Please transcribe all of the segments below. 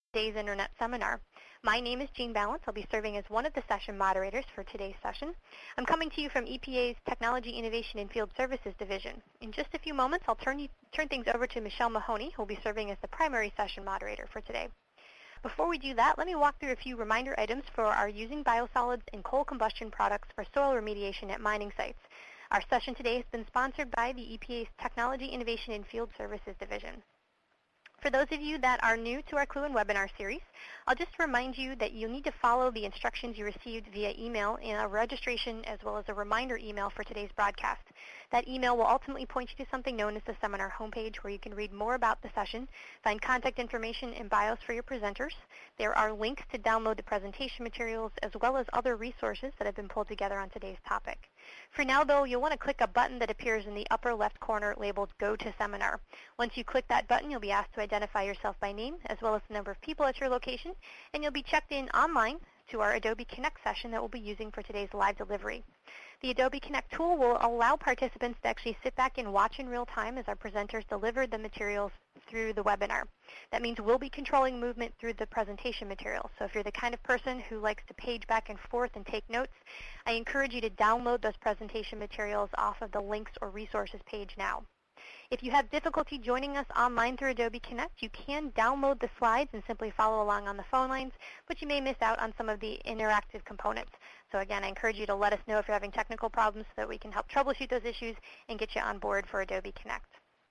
today's Internet seminar. My name is Jean Balance. I'll be serving as one of the session moderators for today's session. I'm coming to you from EPA's Technology Innovation and Field Services Division. In just a few moments, I'll turn things over to Michelle Mahoney, who will be serving as the primary session moderator for today. Before we do that, let me walk through a few reminder items for our using biosolids and coal combustion products for soil remediation at mining sites. Our session today has been sponsored by the EPA's Technology Innovation and Field Services Division. For those of you that are new to our Clue-In webinar series, I'll just remind you that you'll need to follow the instructions you received via email in a registration as well as a reminder email for today's broadcast. That email will ultimately point you to something known as the seminar homepage where you can read more about the session, find contact information and bios for your presenters. There are links to download the presentation materials as well as other resources that have been pulled together on today's topic. For now, though, you'll want to click a button that appears in the upper left corner labeled Go to Seminar. Once you click that button, you'll be asked to identify yourself by name as well as the number of people at your location, and you'll be checked in online to our Adobe Connect session that we'll be using for today's live delivery. The Adobe Connect tool will allow participants to actually sit back and watch in real time as our presenters deliver the materials through the webinar. That means we'll be controlling movement through the presentation materials. So if you're the kind of person who likes to page back and forth and take notes, I encourage you to download those presentation materials off of the links or resources page now. If you have difficulty joining us online through Adobe Connect, you can download the slides and simply follow along on the phone lines, but you may miss out on some of the interactive components. So again, I encourage you to let us know if you're having technical problems so that we can help troubleshoot those issues and get you on board for Adobe Connect.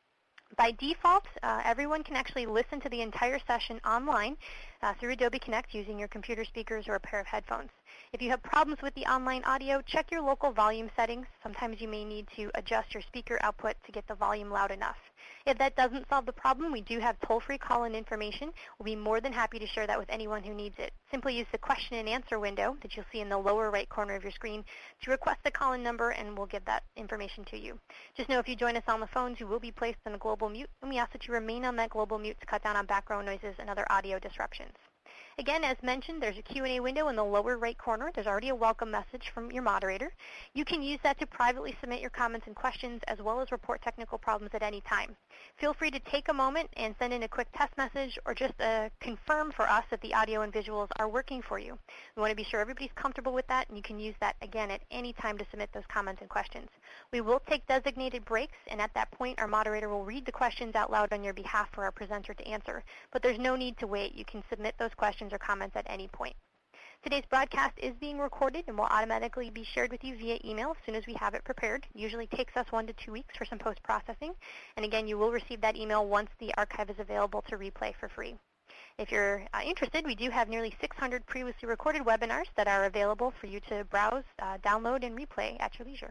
By default, everyone can actually listen to the entire session online through Adobe Connect using your computer speakers or a pair of headphones. If you have problems with the online audio, check your local volume settings. Sometimes you may need to adjust your speaker output to get the volume loud enough. If that doesn't solve the problem, we do have toll-free call-in information. We'll be more than happy to share that with anyone who needs it. Simply use the question and answer window that you'll see in the lower right corner of your screen to request the call-in number, and we'll give that information to you. Just know if you join us on the phones, you will be placed on a global mute, and we ask that you remain on that global mute to cut down on background noises and other audio disruptions. Again, as mentioned, there's a Q&A window in the lower right corner. There's already a welcome message from your moderator. You can use that to privately submit your comments and questions as well as report technical problems at any time. Feel free to take a moment and send in a quick test message or just confirm for us that the audio and visuals are working for you. We want to be sure everybody's comfortable with that, and you can use that again at any time to submit those comments and questions. We will take designated breaks, and at that point, our moderator will read the questions out loud on your behalf for our presenter to answer. But there's no need to wait. You can submit those questions or comments at any point. Today's broadcast is being recorded and will automatically be shared with you via email as soon as we have it prepared. It usually takes us 1 to 2 weeks for some post-processing. And again, you will receive that email once the archive is available to replay for free. If you're interested, we do have nearly 600 previously recorded webinars that are available for you to browse, download, and replay at your leisure.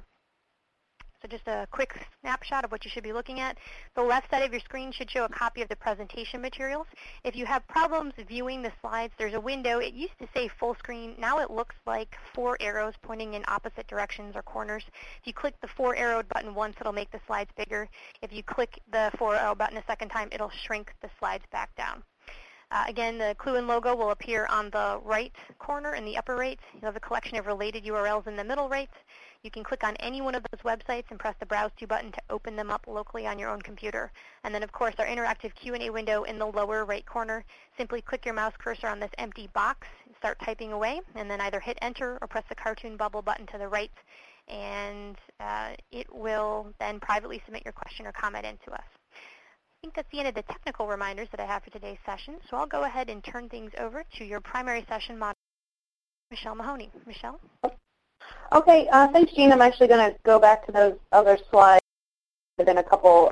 So just a quick snapshot of what you should be looking at. The left side of your screen should show a copy of the presentation materials. If you have problems viewing the slides, there's a window. It used to say full screen. Now it looks like 4 arrows pointing in opposite directions or corners. If you click the 4-arrowed button once, it'll make the slides bigger. If you click the 4-arrow button a second time, it'll shrink the slides back down. Again, the Clue-In logo will appear on the right corner in the upper right. You'll have a collection of related URLs in the middle right. You can click on any one of those websites and press the Browse To button to open them up locally on your own computer. And then, of course, our interactive Q&A window in the lower right corner. Simply click your mouse cursor on this empty box, start typing away, and then either hit Enter or press the cartoon bubble button to the right, and it will then privately submit your question or comment in to us. I think that's the end of the technical reminders that I have for today's session, so I'll go ahead and turn things over to your primary session moderator, Michelle Mahoney. Michelle? Okay, thanks, Jean. I'm actually going to go back to those other slides and then a couple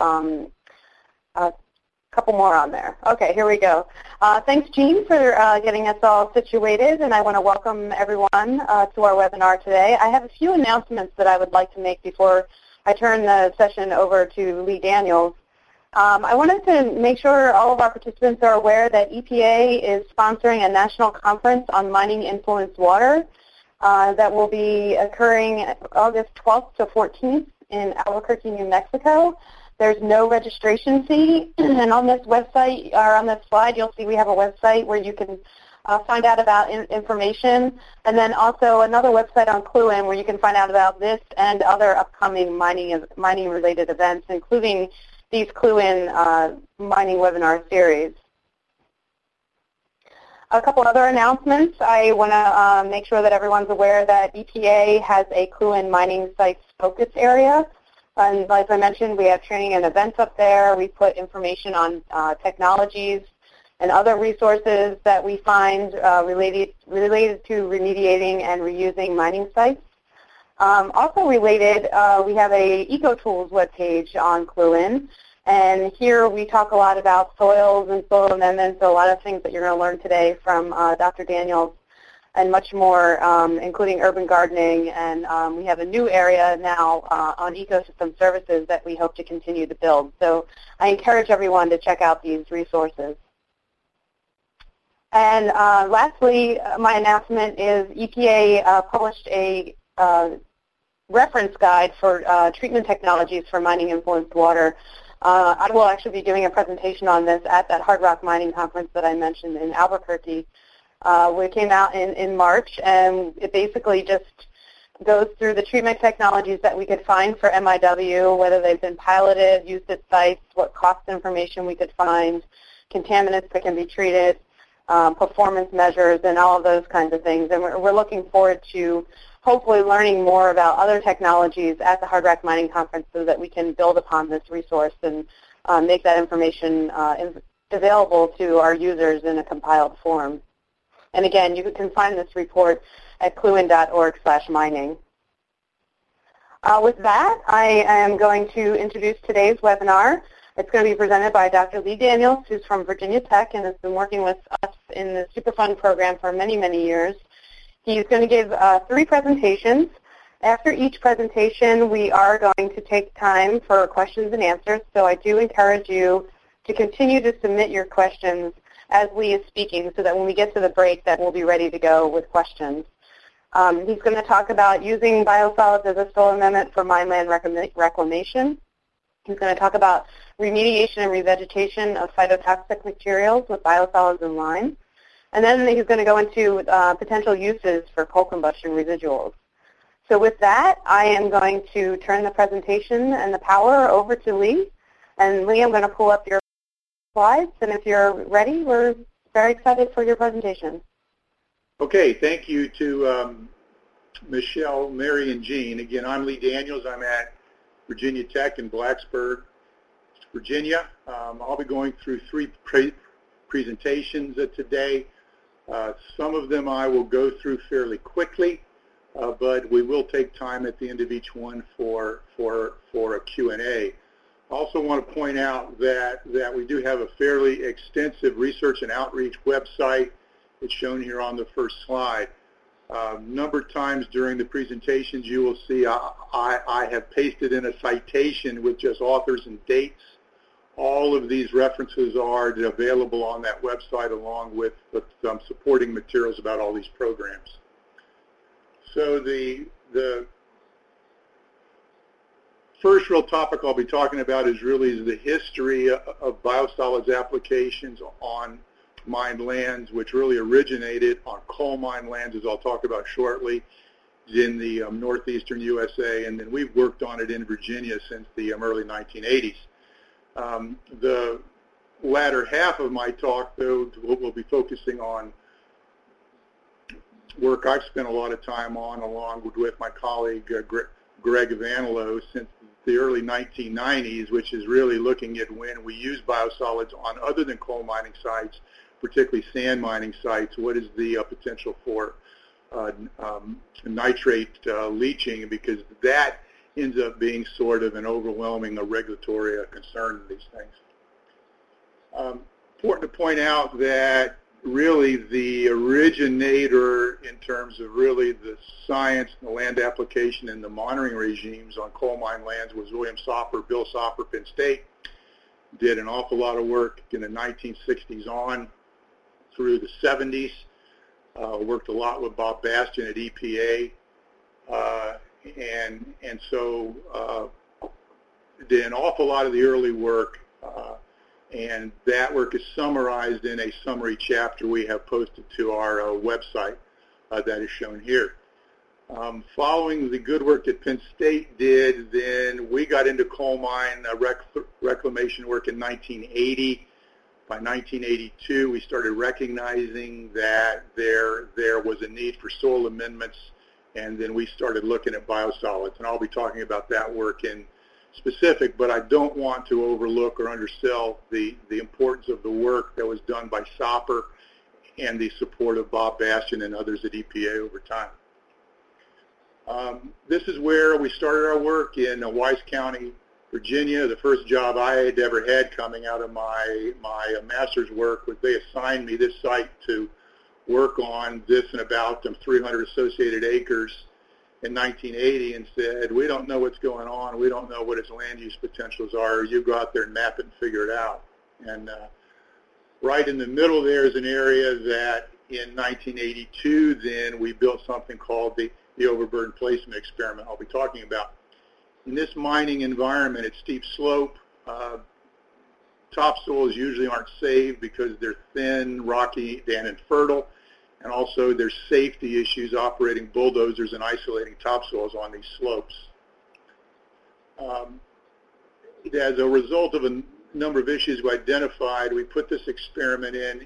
more on there. Okay, here we go. Thanks, Jean, for getting us all situated, and I want to welcome everyone to our webinar today. I have a few announcements that I would like to make before I turn the session over to Lee Daniels. I wanted to make sure all of our participants are aware that EPA is sponsoring a national conference on mining influenced water that will be occurring August 12th to 14th in Albuquerque, New Mexico. There's no registration fee, and on this website, or on this slide, you'll see we have a website where you can find out about information, and then also another website on Clue-In where you can find out about this and other upcoming mining-related events, including these Clue-In mining webinar series. A couple other announcements. I want to make sure that everyone's aware that EPA has a CLUEN mining sites focus area. And as I mentioned, we have training and events up there. We put information on technologies and other resources that we find related to remediating and reusing mining sites. Also related, we have a EcoTools webpage on CLUEN. And here we talk a lot about soils and soil amendments, so a lot of things that you're going to learn today from Dr. Daniels and much more, including urban gardening. And we have a new area now on ecosystem services that we hope to continue to build. So I encourage everyone to check out these resources. And lastly, my announcement is EPA published a reference guide for treatment technologies for mining-influenced water. I will actually be doing a presentation on this at that Hard Rock Mining Conference that I mentioned in Albuquerque. We came out in March, and it basically just goes through the treatment technologies that we could find for MIW, whether they've been piloted, used at sites, what cost information we could find, contaminants that can be treated, performance measures, and all of those kinds of things. And we're looking forward to hopefully learning more about other technologies at the Hard Rock Mining Conference so that we can build upon this resource and make that information available to our users in a compiled form. And again, you can find this report at cluen.org/mining. With that, I am going to introduce today's webinar. It's going to be presented by Dr. Lee Daniels, who's from Virginia Tech and has been working with us in the Superfund program for many, many years. He's going to give 3 presentations. After each presentation, we are going to take time for questions and answers, so I do encourage you to continue to submit your questions as Lee is speaking so that when we get to the break that we'll be ready to go with questions. He's going to talk about using biosolids as a soil amendment for mine land reclamation. He's going to talk about remediation and revegetation of phytotoxic materials with biosolids and lime. And then he's going to go into potential uses for coal combustion residuals. So with that, I am going to turn the presentation and the power over to Lee. And Lee, I'm going to pull up your slides. And if you're ready, we're very excited for your presentation. Okay, thank you to Michelle, Mary, and Jean. Again, I'm Lee Daniels. I'm at Virginia Tech in Blacksburg, Virginia. I'll be going through 3 presentations today. Some of them I will go through fairly quickly, but we will take time at the end of each one for a Q&A. I also want to point out that we do have a fairly extensive research and outreach website. It's shown here on the first slide. A number of times during the presentations you will see I have pasted in a citation with just authors and dates. All of these references are available on that website along with some supporting materials about all these programs. So the first real topic I'll be talking about is really the history of biosolids applications on mined lands, which really originated on coal mine lands, as I'll talk about shortly, in the northeastern USA, and then we've worked on it in Virginia since the early 1980s. The latter half of my talk, though, will be focusing on work I've spent a lot of time on along with my colleague Greg Vanilo since the early 1990s, which is really looking at when we use biosolids on other than coal mining sites, particularly sand mining sites. What is the potential for nitrate leaching, because that ends up being sort of an overwhelming regulatory concern in these things. Important to point out that really the originator in terms of really the science and the land application and the monitoring regimes on coal mine lands was William Sopper, Bill Sopper, Penn State. Did an awful lot of work in the 1960s on through the 70s. Worked a lot with Bob Bastian at EPA. And so did an awful lot of the early work, and that work is summarized in a summary chapter we have posted to our website that is shown here. Following the good work that Penn State did, then we got into coal mine reclamation work in 1980. By 1982, we started recognizing that there was a need for soil amendments, and then we started looking at biosolids. And I'll be talking about that work in specific, but I don't want to overlook or undersell the importance of the work that was done by SOPR and the support of Bob Bastian and others at EPA over time. This is where we started our work in Wise County, Virginia. The first job I had ever had coming out of my master's work was they assigned me this site to work on this and about 300 associated acres in 1980 and said, we don't know what's going on. We don't know what its land use potentials are. You go out there and map it and figure it out. And right in the middle there is an area that in 1982 then we built something called the overburden placement experiment I'll be talking about. In this mining environment, it's steep slope. Topsoils usually aren't saved because they're thin, rocky, and infertile. And also there's safety issues operating bulldozers and isolating topsoils on these slopes. As a result of a number of issues we identified, we put this experiment in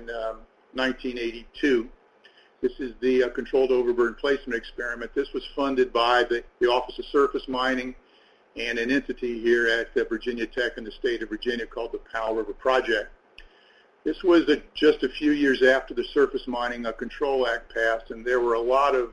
1982. This is the controlled overburden placement experiment. This was funded by the Office of Surface Mining and an entity here at Virginia Tech in the state of Virginia called the Powell River Project. This was just a few years after the Surface Mining Control Act passed, and there were a lot of,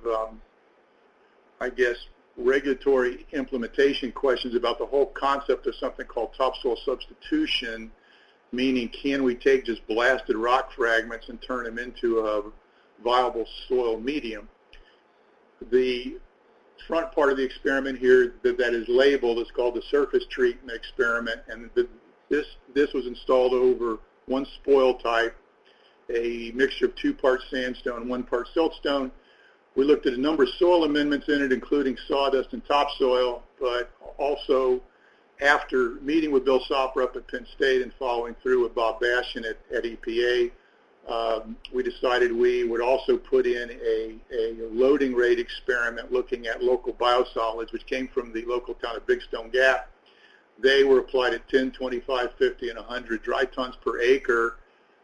regulatory implementation questions about the whole concept of something called topsoil substitution, meaning can we take just blasted rock fragments and turn them into a viable soil medium. The front part of the experiment here that is labeled is called the surface treatment experiment, and this was installed over one spoil type, a mixture of 2 parts sandstone, 1 part siltstone. We looked at a number of soil amendments in it, including sawdust and topsoil, but also after meeting with Bill Sopper up at Penn State and following through with Bob Bastian at EPA, we decided we would also put in a loading rate experiment looking at local biosolids, which came from the local town of Big Stone Gap. They were applied at 10, 25, 50, and 100 dry tons per acre,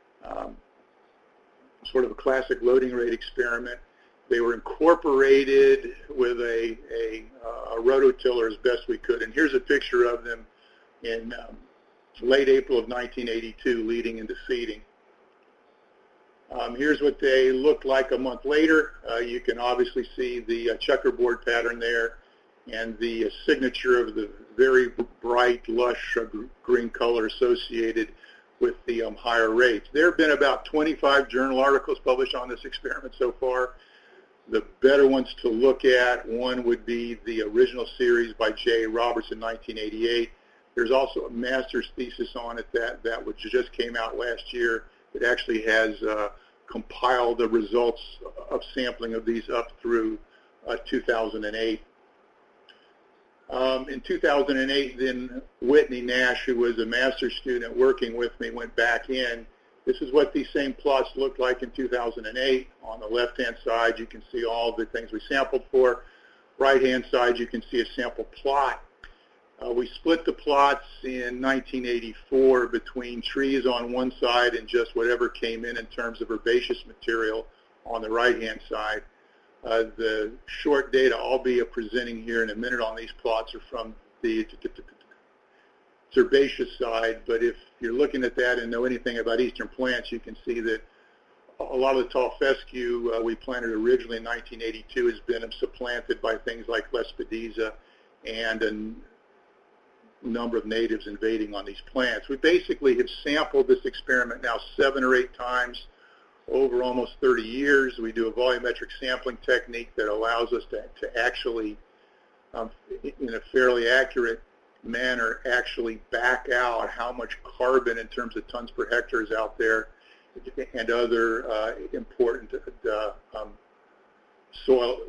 sort of a classic loading rate experiment. They were incorporated with a rototiller as best we could. And here's a picture of them in late April of 1982 leading into seeding. Here's what they looked like a month later. You can obviously see the checkerboard pattern there and the signature of the very bright, lush green color associated with the higher rates. There have been about 25 journal articles published on this experiment so far. The better ones to look at, one would be the original series by J. Roberts in 1988. There's also a master's thesis on it that which just came out last year. It actually has compiled the results of sampling of these up through 2008. In 2008, then Whitney Nash, who was a master's student working with me, went back in. This is what these same plots looked like in 2008. On the left-hand side, you can see all the things we sampled for. Right-hand side, you can see a sample plot. We split the plots in 1984 between trees on one side and just whatever came in terms of herbaceous material on the right-hand side. The short data I'll be presenting here in a minute on these plots are from the herbaceous side, but if you're looking at that and know anything about eastern plants, you can see that a lot of the tall fescue we planted originally in 1982 has been supplanted by things like Lespedeza and a number of natives invading on these plants. We basically have sampled this experiment now 7 or 8 times over almost 30 years. We do a volumetric sampling technique that allows us to actually, in a fairly accurate manner, actually back out how much carbon in terms of tons per hectare is out there and other important soil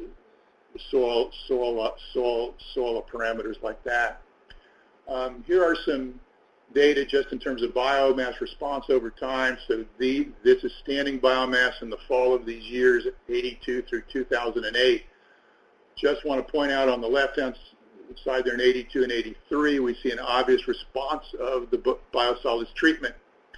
parameters like that. Here are some data just in terms of biomass response over time. So this is standing biomass in the fall of these years, 82 through 2008. Just want to point out on the left-hand side there in 82 and 83, we see an obvious response of the biosolids treatment.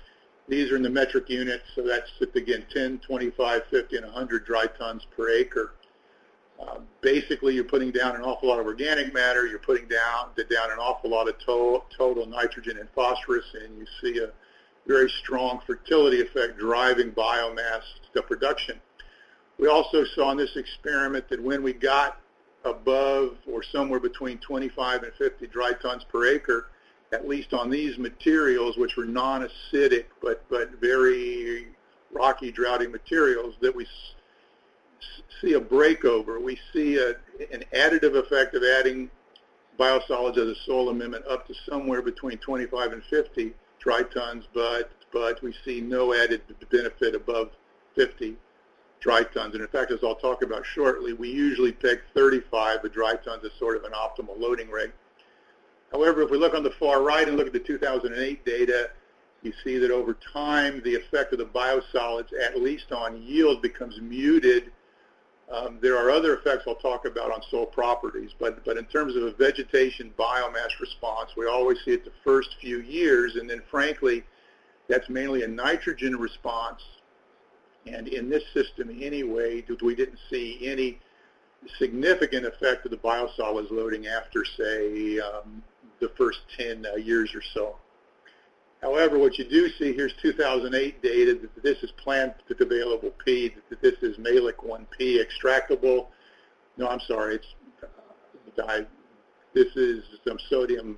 These are in the metric units, so that's, again, 10, 25, 50, and 100 dry tons per acre. Basically, you're putting down an awful lot of organic matter. You're putting down an awful lot of total nitrogen and phosphorus, and you see a very strong fertility effect driving biomass to production. We also saw in this experiment that when we got above or somewhere between 25 and 50 dry tons per acre, at least on these materials, which were non-acidic but very rocky, droughty materials, that we see a breakover. We see an additive effect of adding biosolids as a soil amendment up to somewhere between 25 and 50 dry tons, but we see no added benefit above 50 dry tons. And in fact, as I'll talk about shortly, we usually pick 35 dry tons as sort of an optimal loading rate. However, if we look on the far right and look at the 2008 data, you see that over time, the effect of the biosolids, at least on yield, becomes muted. There are other effects I'll talk about on soil properties, but in terms of a vegetation biomass response, we always see it the first few years, and then frankly, that's mainly a nitrogen response. And in this system anyway, we didn't see any significant effect of the biosolids loading after, say, the first 10 years or so. However, what you do see, here's 2008 data, that this is plant available P, that this is Malic 1P extractable. No, I'm sorry, this is some sodium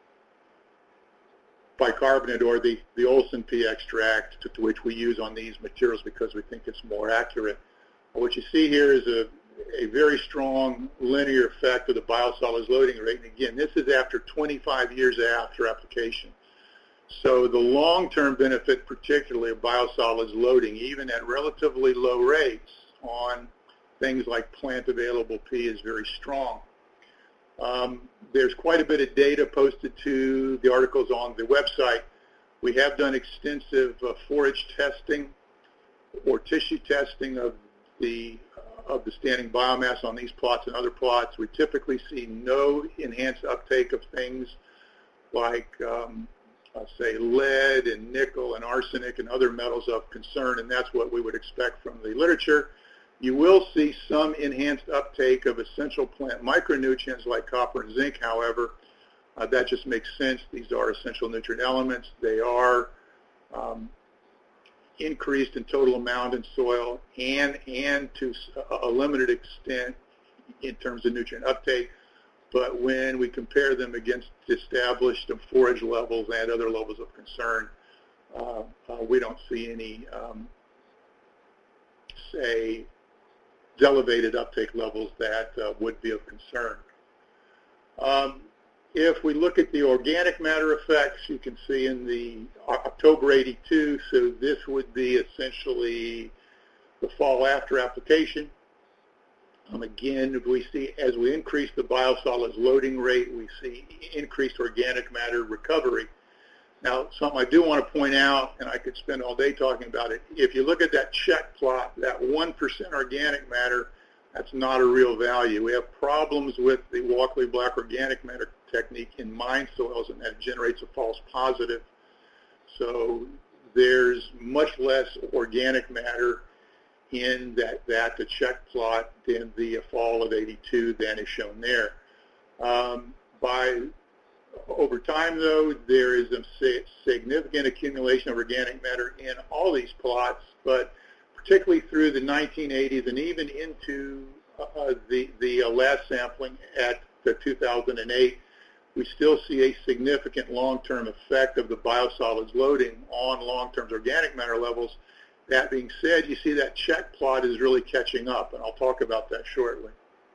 bicarbonate, or the Olsen P extract, to which we use on these materials because we think it's more accurate. What you see here is a very strong linear effect of the biosolids loading rate. And again, this is after 25 years after application. So the long-term benefit, particularly of biosolids loading, even at relatively low rates on things like plant-available P, is very strong. There's quite a bit of data posted to the articles on the website. We have done extensive forage testing or tissue testing of the standing biomass on these plots and other plots. We typically see no enhanced uptake of things like say lead and nickel and arsenic and other metals of concern, and that's what we would expect from the literature. You will see some enhanced uptake of essential plant micronutrients like copper and zinc, however. That just makes sense. These are essential nutrient elements. They are increased in total amount in soil and to a limited extent in terms of nutrient uptake. But when we compare them against established forage levels and other levels of concern, we don't see any, say, elevated uptake levels that would be of concern. If we look at the organic matter effects, you can see in the October 82, so this would be essentially the fall after application. Again, we see as we increase the biosolids loading rate, we see increased organic matter recovery. Now, something I do want to point out, and I could spend all day talking about it, if you look at that check plot, that 1% organic matter, that's not a real value. We have problems with the Walkley Black organic matter technique in mine soils, and that generates a false positive. So there's much less organic matter in the check plot than the fall of 82 than is shown there. Over time, though, there is a significant accumulation of organic matter in all these plots, but particularly through the 1980s and even into the last sampling at the 2008, we still see a significant long-term effect of the biosolids loading on long-term organic matter levels. That being said, you see that check plot is really catching up, and I'll talk about that shortly.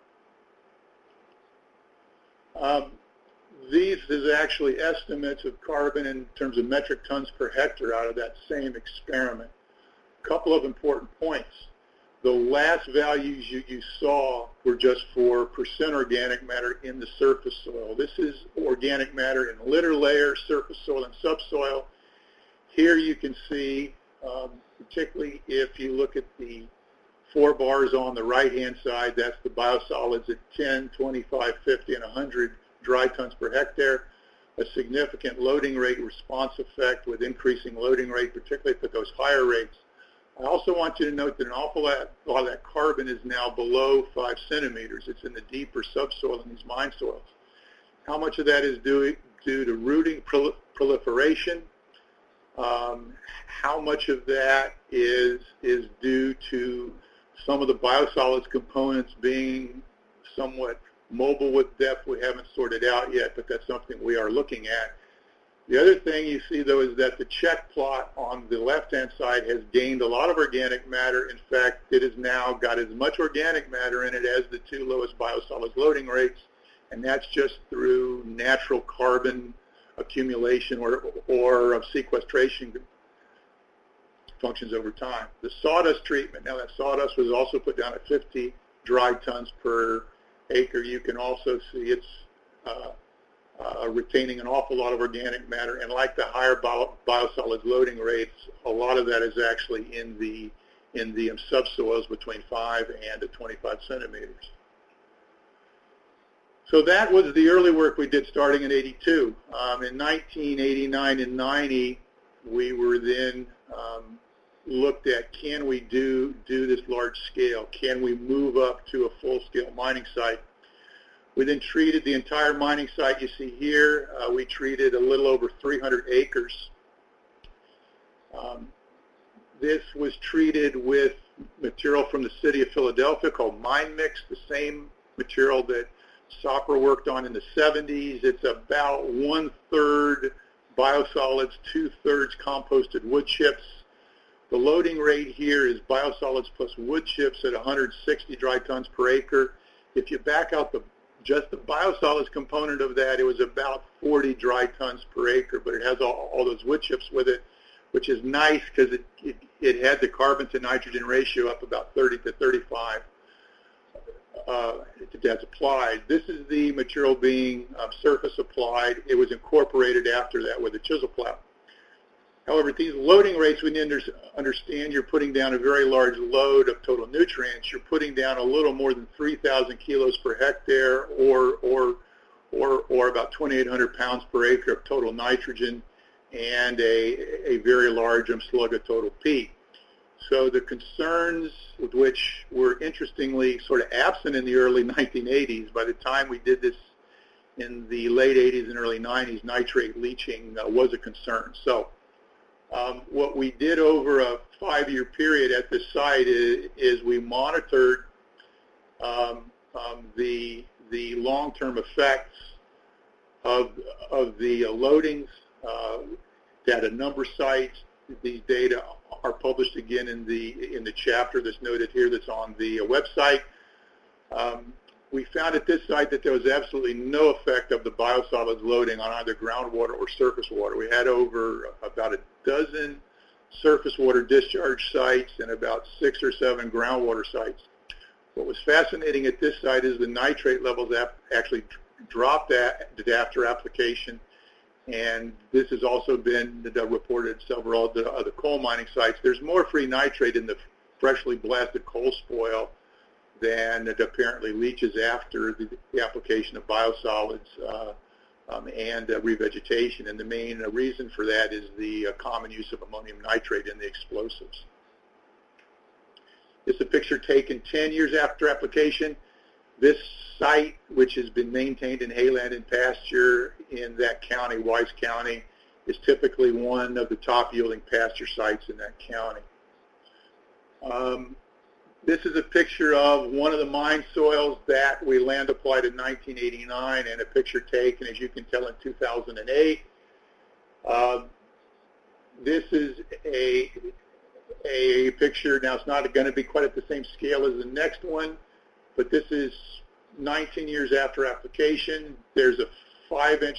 These is actually estimates of carbon in terms of metric tons per hectare out of that same experiment. A couple of important points. The last values you saw were just for percent organic matter in the surface soil. This is organic matter in litter layer, surface soil, and subsoil. Here you can see, particularly if you look at the 4 bars on the right-hand side, that's the biosolids at 10, 25, 50, and 100 dry tons per hectare. a significant loading rate response effect with increasing loading rate, particularly at those higher rates. I also want you to note that an awful lot of that carbon is now below 5 centimeters. It's in the deeper subsoil in these mine soils. How much of that is due to rooting proliferation? How much of that is due to some of the biosolids components being somewhat mobile with depth? We haven't sorted out yet, but that's something we are looking at. The other thing you see, though, is that the check plot on the left-hand side has gained a lot of organic matter. In fact, it has now got as much organic matter in it as the 2 lowest biosolids loading rates, and that's just through natural carbon accumulation or of sequestration functions over time. The sawdust treatment, now that sawdust was also put down at 50 dry tons per acre. You can also see it's retaining an awful lot of organic matter, and like the higher biosolids loading rates, a lot of that is actually in the subsoils between 5 and 25 centimeters. So that was the early work we did starting in 82. In 1989 and 90, we were then looked at, can we do this large scale? Can we move up to a full-scale mining site? We then treated the entire mining site you see here. We treated a little over 300 acres. This was treated with material from the city of Philadelphia called Mine Mix, the same material that Sopra worked on in the 70s. It's about 1/3 biosolids, 2/3 composted wood chips. The loading rate here is biosolids plus wood chips at 160 dry tons per acre. If you back out just the biosolids component of that, it was about 40 dry tons per acre, but it has all those wood chips with it, which is nice because it had the carbon to nitrogen ratio up about 30 to 35 that's applied. This is the material being surface applied. It was incorporated after that with a chisel plow. However, at these loading rates, we need to understand you're putting down a very large load of total nutrients. You're putting down a little more than 3,000 kilos per hectare, or about 2,800 pounds per acre of total nitrogen, and a very large slug of total peat. So the concerns with which were interestingly sort of absent in the early 1980s, by the time we did this in the late 80s and early 90s, nitrate leaching was a concern. So what we did over a 5-year period at this site is we monitored the long-term effects of the loadings at a number of sites. These data are published again in the chapter that's noted here that's on the website. We found at this site that there was absolutely no effect of the biosolids loading on either groundwater or surface water. We had over about a dozen surface water discharge sites and about 6 or 7 groundwater sites. What was fascinating at this site is the nitrate levels actually dropped after application, and this has also been reported at several of the other coal mining sites. There's more free nitrate in the freshly blasted coal spoil than it apparently leaches after the application of biosolids and revegetation. And the main reason for that is the common use of ammonium nitrate in the explosives. This is a picture taken 10 years after application. This site, which has been maintained in hayland and pasture in that county, Wise County, is typically one of the top yielding pasture sites in that county. This is a picture of one of the mine soils that we land applied in 1989, and a picture taken, as you can tell, in 2008. This is a picture. Now, it's not going to be quite at the same scale as the next one, but this is 19 years after application. There's a 5-inch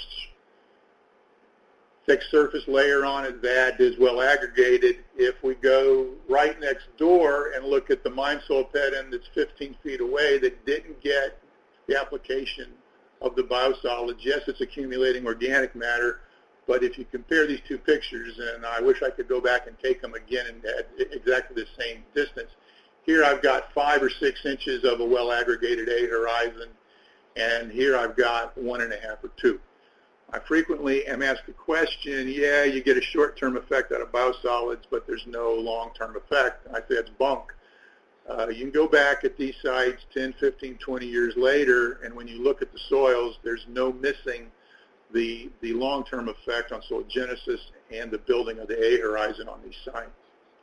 thick surface layer on it that is well aggregated. If we go right next door and look at the mine soil pad end that's 15 feet away that didn't get the application of the biosolids, yes, it's accumulating organic matter, but if you compare these two pictures, and I wish I could go back and take them again and at exactly the same distance, here I've got 5 or 6 inches of a well aggregated A horizon, and here I've got 1.5 or 2. I frequently am asked the question, yeah, you get a short-term effect out of biosolids, but there's no long-term effect. I say it's bunk. You can go back at these sites 10, 15, 20 years later, and when you look at the soils, there's no missing the long-term effect on soil genesis and the building of the A horizon on these sites.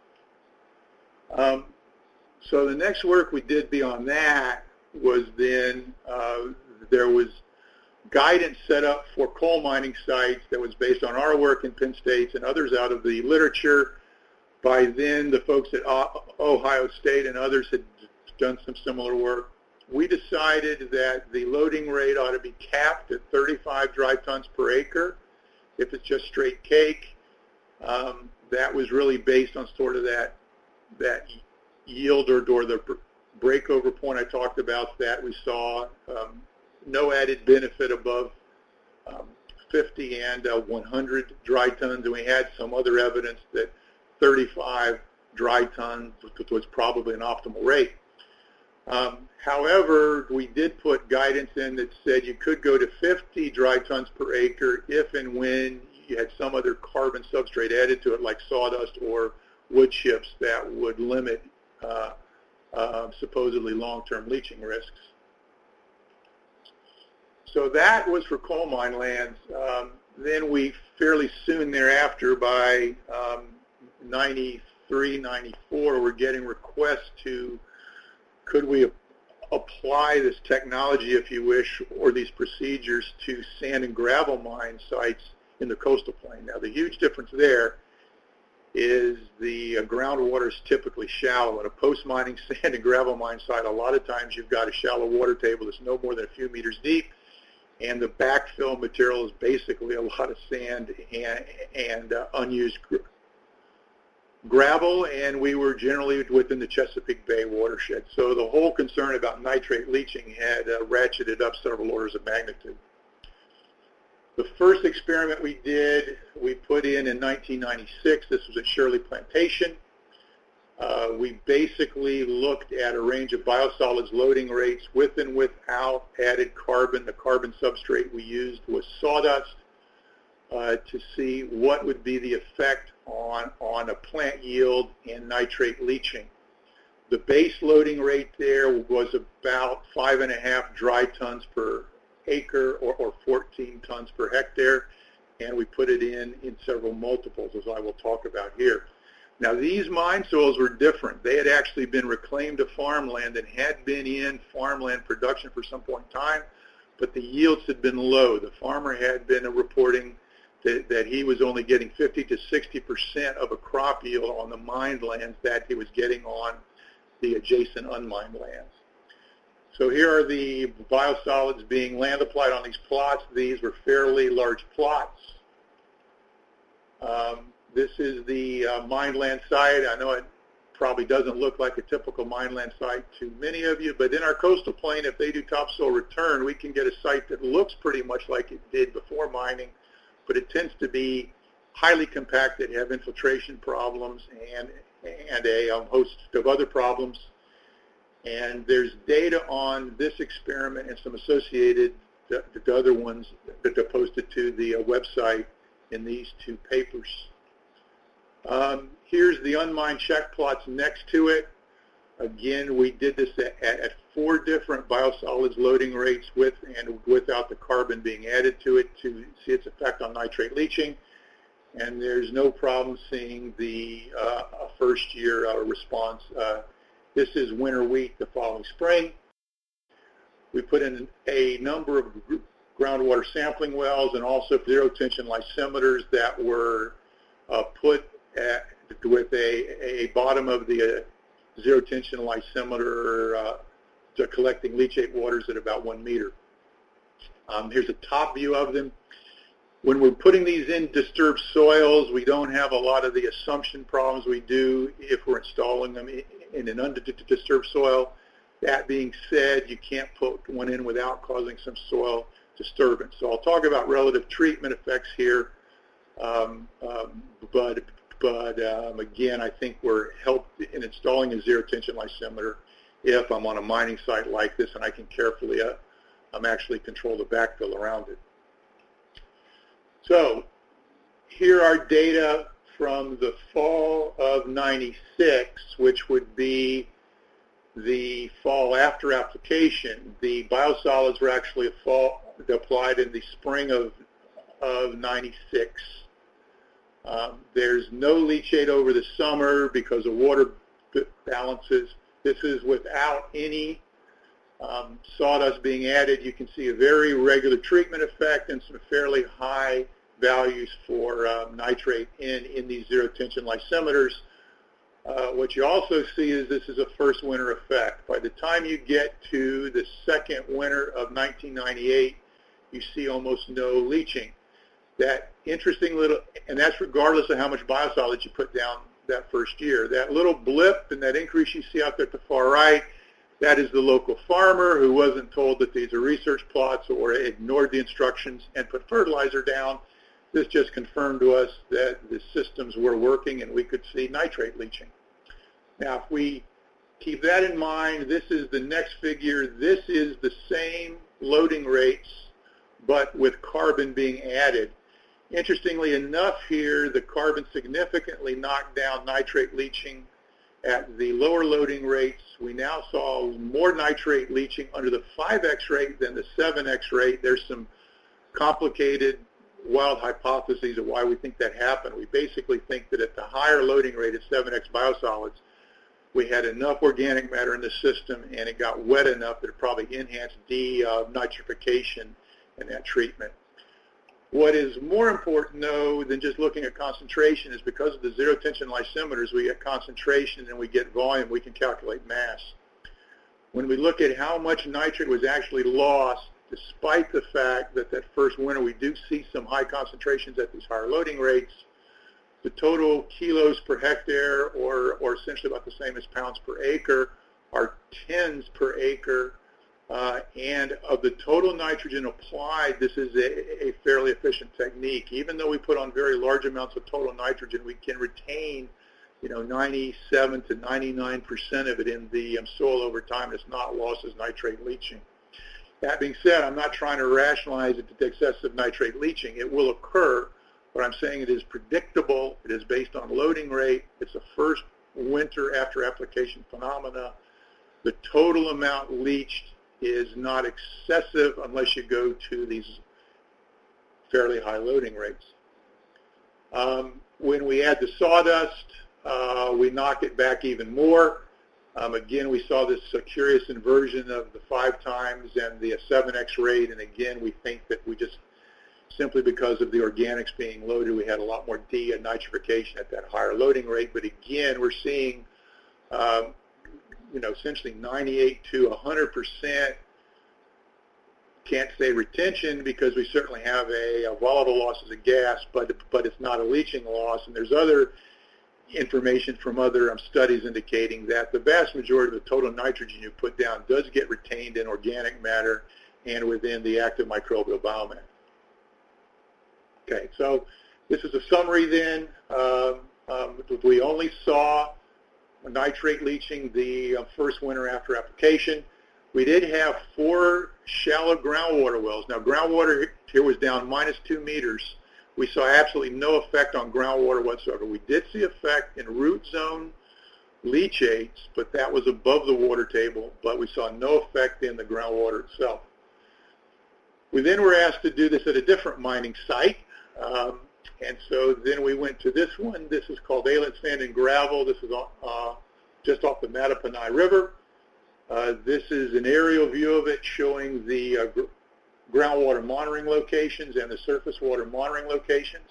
So the next work we did beyond that was then there was guidance set up for coal mining sites that was based on our work in Penn State and others out of the literature. By then, the folks at Ohio State and others had done some similar work. We decided that the loading rate ought to be capped at 35 dry tons per acre. If it's just straight cake, that was really based on sort of that yield or the breakover point I talked about that we saw. No added benefit above 50 and 100 dry tons, and we had some other evidence that 35 dry tons was probably an optimal rate. However, we did put guidance in that said you could go to 50 dry tons per acre if and when you had some other carbon substrate added to it, like sawdust or wood chips, that would limit supposedly long-term leaching risks. So that was for coal mine lands. Then we fairly soon thereafter, by 93, 94, were getting requests to, could we apply this technology, if you wish, or these procedures to sand and gravel mine sites in the coastal plain. Now, the huge difference there is the groundwater is typically shallow. At a post-mining sand and gravel mine site, a lot of times you've got a shallow water table that's no more than a few meters deep, and the backfill material is basically a lot of sand and unused gravel, and we were generally within the Chesapeake Bay watershed. So the whole concern about nitrate leaching had ratcheted up several orders of magnitude. The first experiment we did, we put in 1996. This was at Shirley Plantation. We basically looked at a range of biosolids loading rates with and without added carbon. The carbon substrate we used was sawdust to see what would be the effect on a plant yield and nitrate leaching. The base loading rate there was about 5.5 dry tons per acre or 14 tons per hectare, and we put it in several multiples, as I will talk about here. Now, these mine soils were different. They had actually been reclaimed to farmland and had been in farmland production for some point in time, but the yields had been low. The farmer had been reporting that he was only getting 50 to 60% of a crop yield on the mined lands that he was getting on the adjacent unmined lands. So here are the biosolids being land applied on these plots. These were fairly large plots. This is the mined land site. I know it probably doesn't look like a typical mined land site to many of you, but in our coastal plain, if they do topsoil return, we can get a site that looks pretty much like it did before mining, but it tends to be highly compacted, have infiltration problems, and a host of other problems. And there's data on this experiment and some associated the other ones that are posted to the website in these two papers. Here's the unmined check plots next to it. Again, we did this at 4 different biosolids loading rates with and without the carbon being added to it to see its effect on nitrate leaching. And there's no problem seeing the first year response. This is winter wheat the following spring. We put in a number of groundwater sampling wells and also zero tension lysimeters that were put with a bottom of the zero tension lysimeter to collecting leachate waters at about 1 meter. Here's a top view of them. When we're putting these in disturbed soils, we don't have a lot of the assumption problems we do if we're installing them in an undisturbed soil. That being said, you can't put one in without causing some soil disturbance. So I'll talk about relative treatment effects here, but again, I think we're helped in installing a zero tension lysimeter if I'm on a mining site like this and I can carefully actually control the backfill around it. So here are data from the fall of '96, which would be the fall after application. The biosolids were actually applied in the spring of '96. There's no leachate over the summer because of water balances. This is without any sawdust being added. You can see a very regular treatment effect and some fairly high values for nitrate in these zero tension lysimeters. What you also see is this is a first winter effect. By the time you get to the second winter of 1998, you see almost no leaching. That interesting little, and that's regardless of how much biosolids you put down that first year. That little blip and that increase you see out there at the far right, that is the local farmer who wasn't told that these are research plots or ignored the instructions and put fertilizer down. This just confirmed to us that the systems were working and we could see nitrate leaching. Now, if we keep that in mind, this is the next figure. This is the same loading rates, but with carbon being added. Interestingly enough here, the carbon significantly knocked down nitrate leaching at the lower loading rates. We now saw more nitrate leaching under the 5x rate than the 7x rate. There's some complicated wild hypotheses of why we think that happened. We basically think that at the higher loading rate at 7x biosolids, we had enough organic matter in the system and it got wet enough that it probably enhanced denitrification in that treatment. What is more important, though, than just looking at concentration is because of the zero tension lysimeters, we get concentration and we get volume, we can calculate mass. When we look at how much nitrate was actually lost, despite the fact that that first winter we do see some high concentrations at these higher loading rates, the total kilos per hectare, or essentially about the same as pounds per acre, are tens per acre. And of the total nitrogen applied, this is a fairly efficient technique. Even though we put on very large amounts of total nitrogen, we can retain 97 to 99% of it in the soil over time. It's not lost as nitrate leaching. That being said, I'm not trying to rationalize it to excessive nitrate leaching. It will occur, but I'm saying it is predictable. It is based on loading rate. It's a first winter after application phenomena. The total amount leached is not excessive unless you go to these fairly high loading rates. When we add the sawdust, we knock it back even more. Again, we saw this curious inversion of the 5 times and the 7x rate, and again, we think that we just, simply because of the organics being loaded, we had a lot more denitrification at that higher loading rate. But again, we're seeing essentially 98 to 100%. Can't say retention because we certainly have a volatile loss as a gas, but it's not a leaching loss. And there's other information from other studies indicating that the vast majority of the total nitrogen you put down does get retained in organic matter and within the active microbial biomass. Okay, so this is a summary then. We only saw nitrate leaching the first winter after application. We did have 4 shallow groundwater wells. Now, groundwater here was down -2 meters. We saw absolutely no effect on groundwater whatsoever. We did see effect in root zone leachates, but that was above the water table, but we saw no effect in the groundwater itself. We then were asked to do this at a different mining site. And so then we went to this one. This is called Aylet Sand and Gravel. This is just off the Mattaponi River. This is an aerial view of it showing the groundwater monitoring locations and the surface water monitoring locations.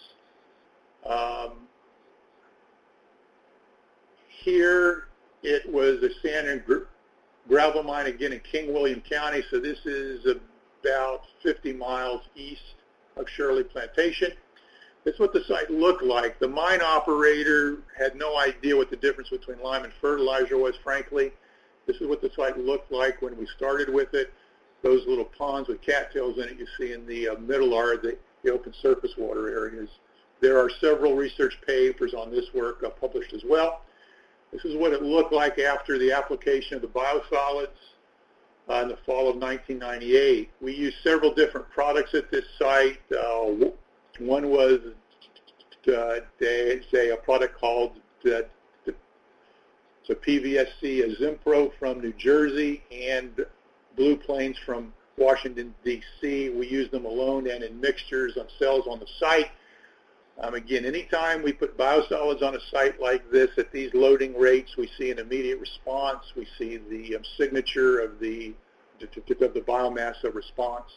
Here it was a sand and gravel mine, again in King William County. So this is about 50 miles east of Shirley Plantation. This is what the site looked like. The mine operator had no idea what the difference between lime and fertilizer was, frankly. This is what the site looked like when we started with it. Those little ponds with cattails in it you see in the middle are the open surface water areas. There are several research papers on this work published as well. This is what it looked like after the application of the biosolids in the fall of 1998. We used several different products at this site. One was a product called it's a PVSC, a Zimpro from New Jersey, and Blue Plains from Washington, D.C. We use them alone and in mixtures on cells on the site. Again, anytime we put biosolids on a site like this at these loading rates, we see an immediate response. We see the signature of the biomass of response.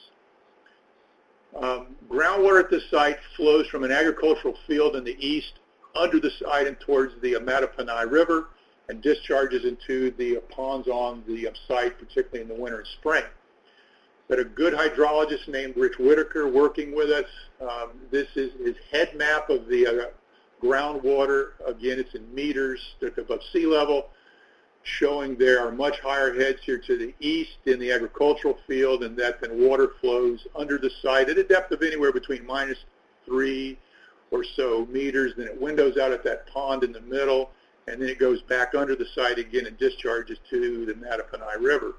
Groundwater at this site flows from an agricultural field in the east under the site and towards the Mattaponi River and discharges into the ponds on the site, particularly in the winter and spring. But a good hydrologist named Rich Whitaker working with us. This is his head map of the groundwater. Again, it's in meters above sea level, showing there are much higher heads here to the east in the agricultural field, and that then water flows under the site at a depth of anywhere between -3 or so meters. Then it windows out at that pond in the middle, and then it goes back under the site again and discharges to the Mattaponi River.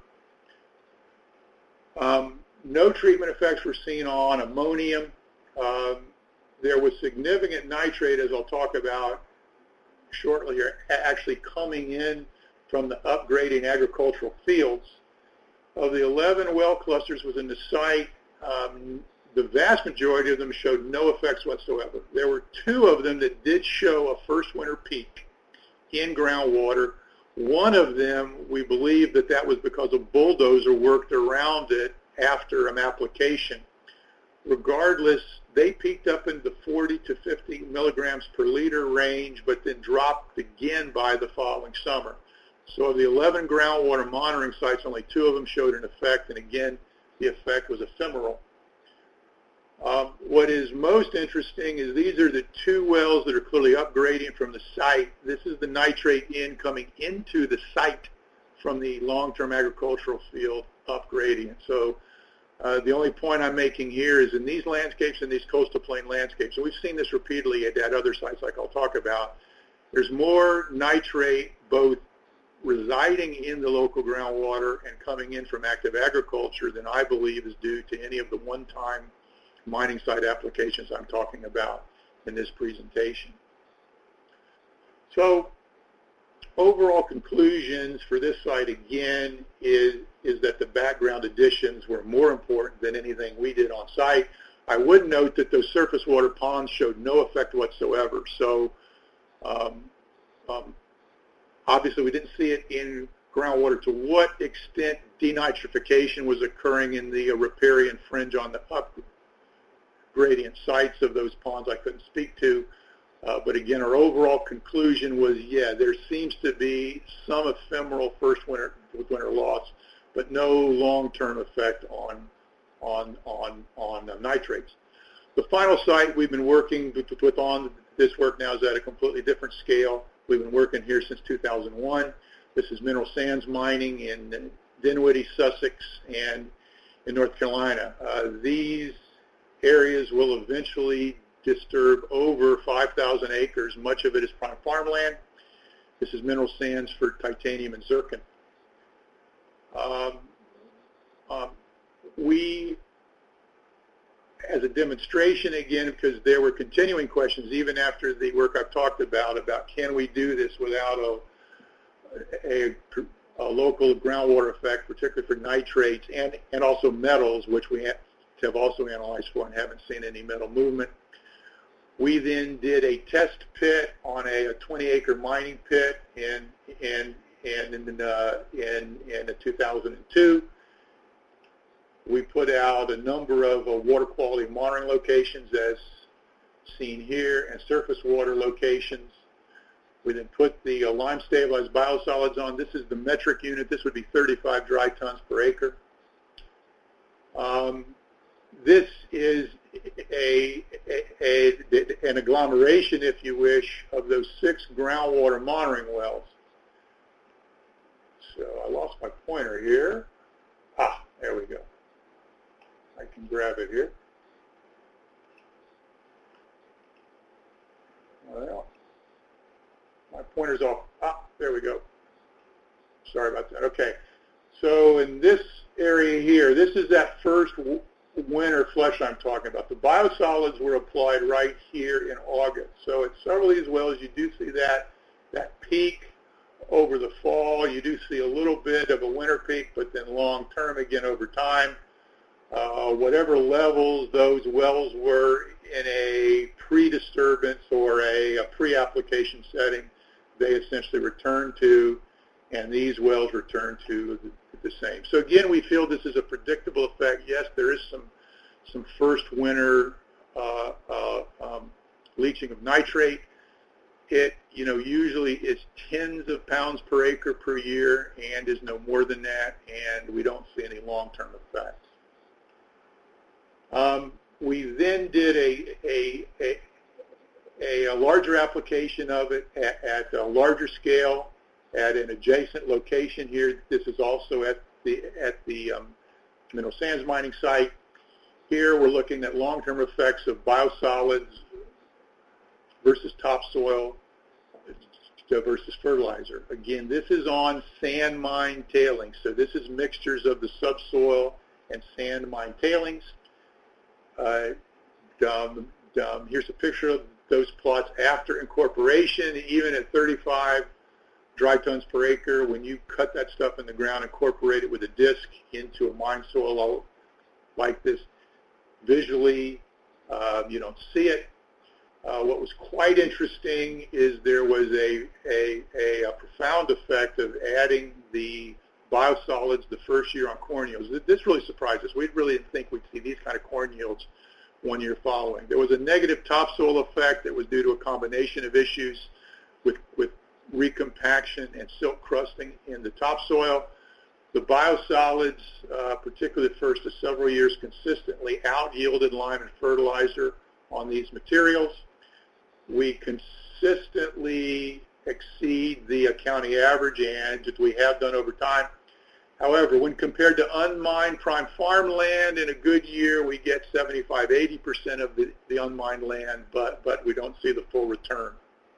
No treatment effects were seen on ammonium. There was significant nitrate, as I'll talk about shortly, actually coming in from the upgrading agricultural fields. Of the 11 well clusters within the site, the vast majority of them showed no effects whatsoever. There were 2 of them that did show a first winter peak in groundwater. One of them, we believe that was because a bulldozer worked around it after an application. Regardless, they peaked up into the 40 to 50 milligrams per liter range, but then dropped again by the following summer. So of the 11 groundwater monitoring sites, only 2 of them showed an effect, and again, the effect was ephemeral. What is most interesting is these are the 2 wells that are clearly upgrading from the site. This is the nitrate coming into the site from the long-term agricultural field upgrading. So the only point I'm making here is in these landscapes, in these coastal plain landscapes, and we've seen this repeatedly at other sites like I'll talk about, there's more nitrate both residing in the local groundwater and coming in from active agriculture than I believe is due to any of the one-time mining site applications I'm talking about in this presentation. So overall conclusions for this site again is that the background additions were more important than anything we did on site. I would note that those surface water ponds showed no effect whatsoever. So obviously we didn't see it in groundwater. To what extent denitrification was occurring in the riparian fringe on the gradient sites of those ponds I couldn't speak to, but again our overall conclusion was there seems to be some ephemeral first winter loss, but no long-term effect on nitrates. The final site we've been working with on this work now is at a completely different scale. We've been working here since 2001. This is mineral sands mining in Dinwiddie, Sussex, and in North Carolina. These areas will eventually disturb over 5,000 acres. Much of it is prime farmland. This is mineral sands for titanium and zircon. We, as a demonstration again, because there were continuing questions even after the work I've talked about can we do this without a local groundwater effect, particularly for nitrates and also metals, which we have also analyzed for and haven't seen any metal movement. We then did a test pit on a 20-acre mining pit in 2002. We put out a number of water quality monitoring locations as seen here and surface water locations. We then put the lime stabilized biosolids on. This is the metric unit. This would be 35 dry tons per acre. This is an agglomeration, if you wish, of those 6 groundwater monitoring wells. So I lost my pointer here. There we go. I can grab it here. Well, my pointer's off. There we go. Sorry about that. Okay. So in this area here, this is that first winter flush I'm talking about. The biosolids were applied right here in August. So at several of these wells, you do see that peak over the fall. You do see a little bit of a winter peak, but then long term again over time. Whatever levels those wells were in a pre-disturbance or a pre-application setting, they essentially return to, and these wells return to the same. So again, we feel this is a predictable effect. Yes, there is some first winter leaching of nitrate. It usually is tens of pounds per acre per year and is no more than that, and we don't see any long-term effects. We then did a larger application of it at a larger scale at an adjacent location here. This is also at the mineral sands mining site. Here we're looking at long-term effects of biosolids versus topsoil versus fertilizer. Again, this is on sand mine tailings. So this is mixtures of the subsoil and sand mine tailings. Here's a picture of those plots after incorporation. Even at 35 dry tons per acre, when you cut that stuff in the ground, incorporate it with a disc into a mine soil like this, visually you don't see it. What was quite interesting is there was a profound effect of adding the biosolids the first year on corn yields. This really surprised us. We really didn't think we'd see these kind of corn yields 1 year following. There was a negative topsoil effect that was due to a combination of issues with recompaction and silt crusting in the topsoil. The biosolids, particularly the first of several years, consistently out-yielded lime and fertilizer on these materials. We consistently exceed the county average, and we have done over time. However, when compared to unmined prime farmland, in a good year we get 75-80% of the unmined land, but we don't see the full return.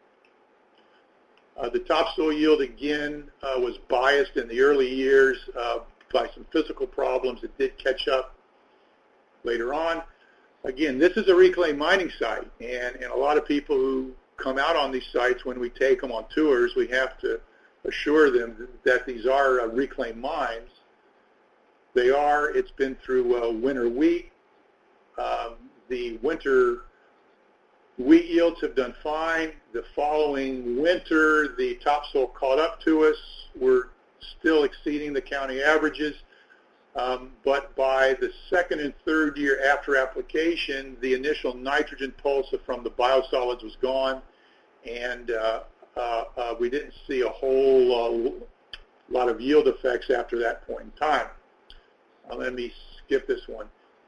The topsoil yield, again, was biased in the early years by some physical problems that did catch up later on. Again, this is a reclaimed mining site, and a lot of people who come out on these sites, when we take them on tours, we have to assure them that these are reclaimed mines. They are. It's been through winter wheat. The winter wheat yields have done fine. The following winter, the topsoil caught up to us. We're still exceeding the county averages. But by the second and third year after application, the initial nitrogen pulse from the biosolids was gone, and we didn't see a whole lot of yield effects after that point in time. Let me skip this one.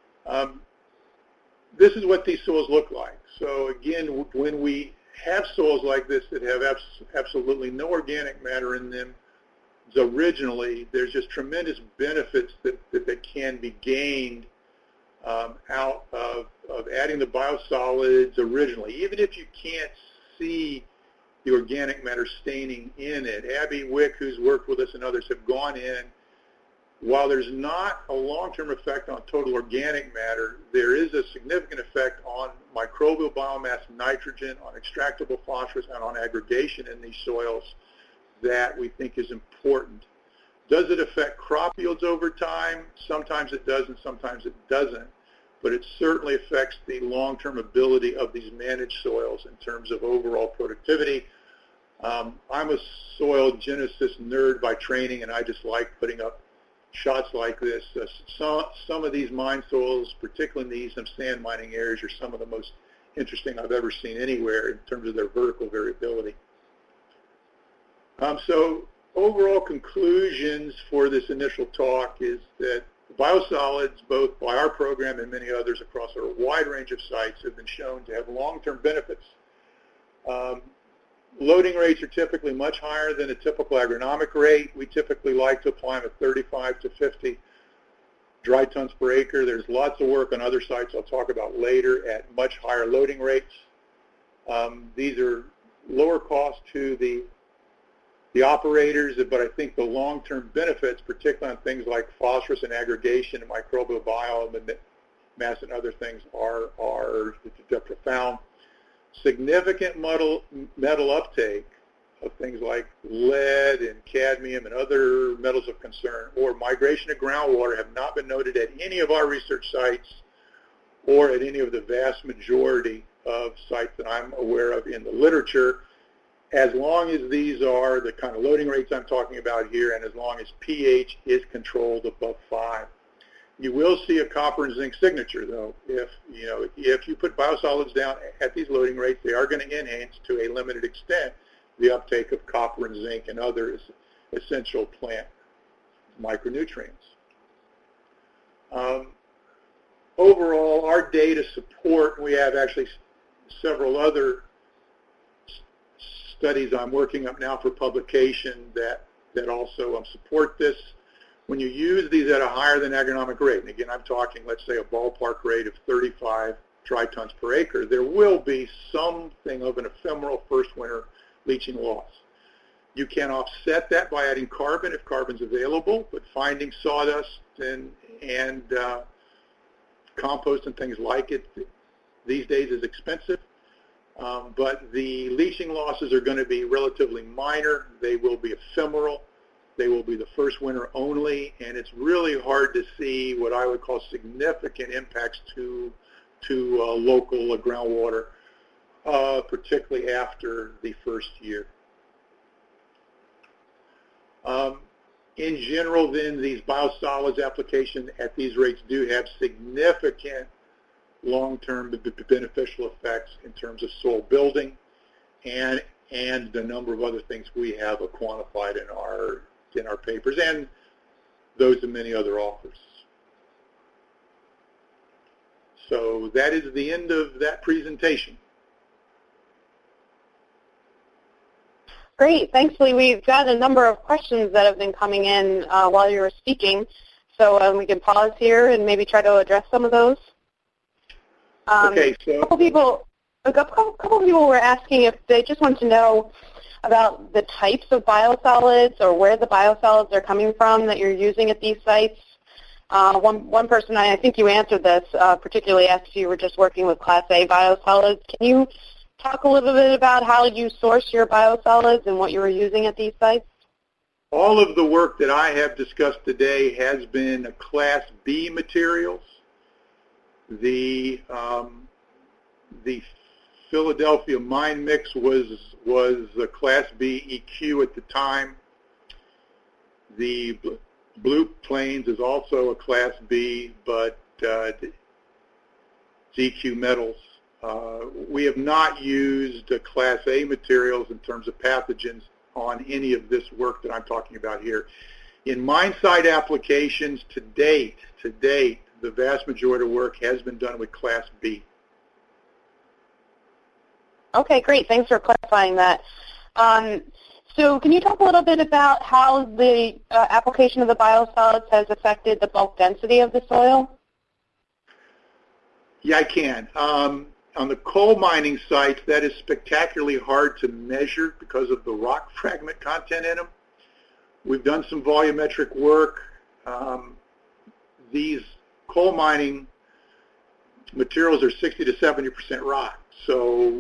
This is what these soils look like. So again, when we have soils like this that have absolutely no organic matter in them, originally, there's just tremendous benefits that can be gained out of adding the biosolids originally. Even if you can't see the organic matter staining in it. Abby Wick, who's worked with us, and others have gone in. While there's not a long-term effect on total organic matter, there is a significant effect on microbial biomass nitrogen, on extractable phosphorus, and on aggregation in these soils that we think is important. Does it affect crop yields over time? Sometimes it does and sometimes it doesn't, but it certainly affects the long-term ability of these managed soils in terms of overall productivity. I'm a soil genesis nerd by training, and I just like putting up shots like this. Some of these mine soils, particularly in some sand mining areas, are some of the most interesting I've ever seen anywhere in terms of their vertical variability. So overall conclusions for this initial talk is that biosolids, both by our program and many others across a wide range of sites, have been shown to have long-term benefits. Loading rates are typically much higher than a typical agronomic rate. We typically like to apply them at 35 to 50 dry tons per acre. There's lots of work on other sites I'll talk about later at much higher loading rates. These are lower cost to the operators, but I think the long-term benefits, particularly on things like phosphorus and aggregation and microbial biome mass and other things are the profound, significant metal uptake of things like lead and cadmium and other metals of concern, or migration to groundwater, have not been noted at any of our research sites or at any of the vast majority of sites that I'm aware of in the literature, as long as these are the kind of loading rates I'm talking about here, and as long as pH is controlled above 5. You will see a copper and zinc signature, though. If you put biosolids down at these loading rates, they are going to enhance to a limited extent the uptake of copper and zinc and other essential plant micronutrients. Overall, our data support, we have actually several other studies I'm working up now for publication that also support this. When you use these at a higher than agronomic rate, and again, I'm talking, let's say, a ballpark rate of 35 dry tons per acre, there will be something of an ephemeral first winter leaching loss. You can offset that by adding carbon if carbon's available, but finding sawdust and compost and things like it these days is expensive. But the leaching losses are going to be relatively minor. They will be ephemeral. They will be the first winter only, and it's really hard to see what I would call significant impacts to local groundwater, particularly after the first year. In general, then, these biosolids application at these rates do have significant long-term beneficial effects in terms of soil building and the number of other things we have quantified in our papers and those of many other authors. So that is the end of that presentation. Great. Thanks, Lee. We've got a number of questions that have been coming in while you were speaking, so we can pause here and maybe try to address some of those. Okay, so a couple people were asking if they just want to know about the types of biosolids or where the biosolids are coming from that you're using at these sites. One person, I think you answered this, particularly asked if you were just working with Class A biosolids. Can you talk a little bit about how you source your biosolids and what you were using at these sites? All of the work that I have discussed today has been Class B materials. The Philadelphia mine mix was a Class B EQ at the time. The Blue Plains is also a Class B, but ZQ metals. We have not used Class A materials in terms of pathogens on any of this work that I'm talking about here. In mine site applications to date, the vast majority of work has been done with Class B. Okay, great. Thanks for clarifying that. So can you talk a little bit about how the application of the biosolids has affected the bulk density of the soil? Yeah, I can. On the coal mining sites, that is spectacularly hard to measure because of the rock fragment content in them. We've done some volumetric work. These coal mining materials are 60 to 70% rock. So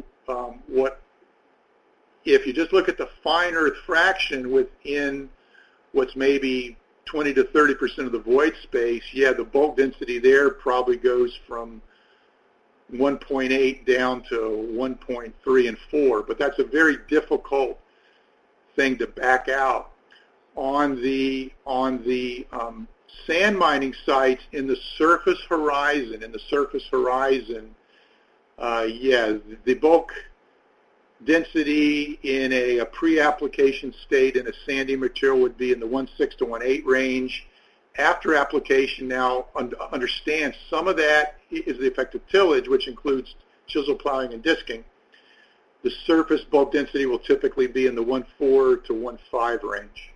if you just look at the fine earth fraction within what's maybe 20 to 30% of the void space, yeah, the bulk density there probably goes from 1.8 down to 1.3 and 4, but that's a very difficult thing to back out. On the sand mining sites in the surface horizon, yeah, the bulk density in a pre-application state in a sandy material would be in the 1.6 to 1.8 range. After application, now understand some of that is the effect of tillage, which includes chisel plowing and disking. The surface bulk density will typically be in the 1.4 to 1.5 range.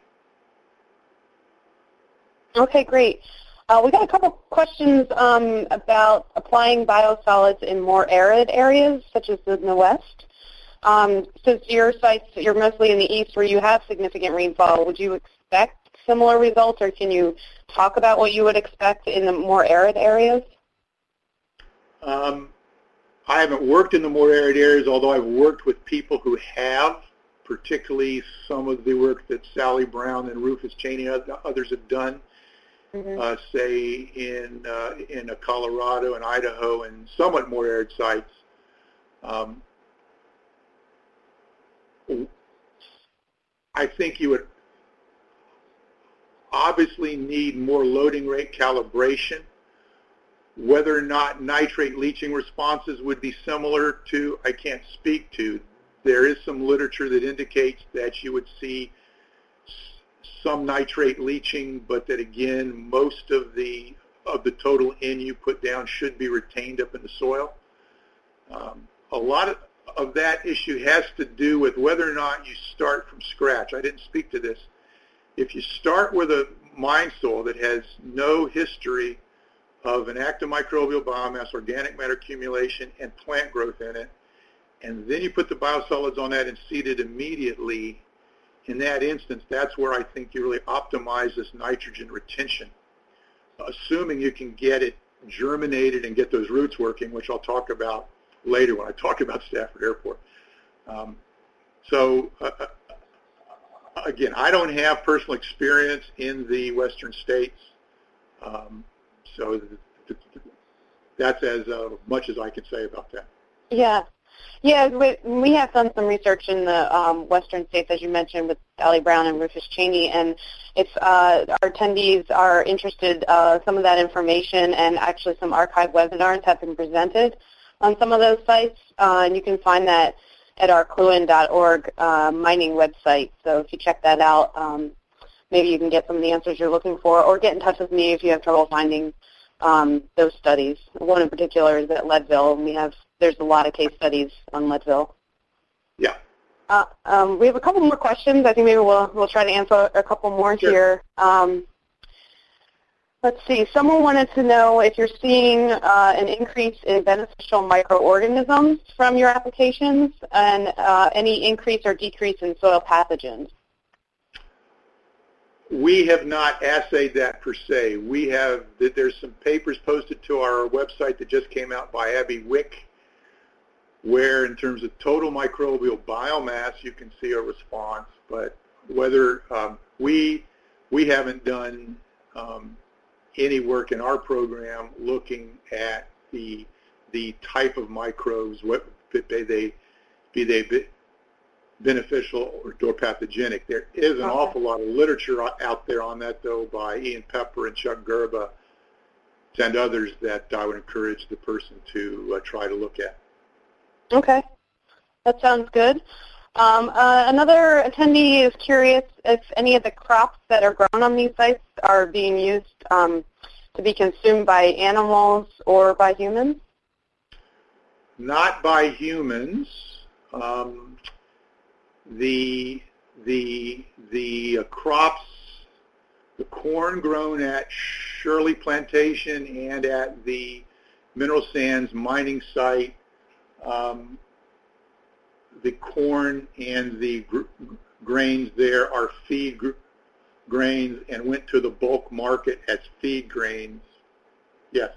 Okay, great. We got a couple questions about applying biosolids in more arid areas, such as in the West. Since your sites, you're mostly in the East where you have significant rainfall, would you expect similar results, or can you talk about what you would expect in the more arid areas? I haven't worked in the more arid areas, although I've worked with people who have, particularly some of the work that Sally Brown and Rufus Cheney and others have done, say in Colorado and Idaho and somewhat more arid sites. I think you would obviously need more loading rate calibration. Whether or not nitrate leaching responses would be similar to, I can't speak to. There is some literature that indicates that you would see some nitrate leaching, but that again, most of the total N you put down should be retained up in the soil. A lot of that issue has to do with whether or not you start from scratch. I didn't speak to this. If you start with a mine soil that has no history of an active microbial biomass, organic matter accumulation, and plant growth in it, and then you put the biosolids on that and seed it immediately, in that instance, that's where I think you really optimize this nitrogen retention, assuming you can get it germinated and get those roots working, which I'll talk about later when I talk about Stafford Airport. Again, I don't have personal experience in the western states, so that's as much as I can say about that. Yeah. Yeah, we have done some research in the western states, as you mentioned, with Sally Brown and Rufus Cheney, and it's our attendees are interested. Some of that information and actually some archive webinars have been presented on some of those sites, and you can find that at our cluin.org mining website. So if you check that out, maybe you can get some of the answers you're looking for, or get in touch with me if you have trouble finding those studies. One in particular is at Leadville, and there's a lot of case studies on Leadville. Yeah. We have a couple more questions. I think maybe we'll try to answer a couple more here. Let's see. Someone wanted to know if you're seeing an increase in beneficial microorganisms from your applications and any increase or decrease in soil pathogens. We have not assayed that per se. There's some papers posted to our website that just came out by Abby Wick, where in terms of total microbial biomass you can see a response, but whether we haven't done any work in our program looking at the type of microbes, be they beneficial or pathogenic. There is an awful lot of literature out there on that, though, by Ian Pepper and Chuck Gerba and others that I would encourage the person to try to look at. Okay, that sounds good. Another attendee is curious if any of the crops that are grown on these sites are being used to be consumed by animals or by humans? Not by humans. The crops, the corn grown at Shirley Plantation and at the mineral sands mining site, the corn and the grains there are feed grains and went to the bulk market as feed grains. Yes.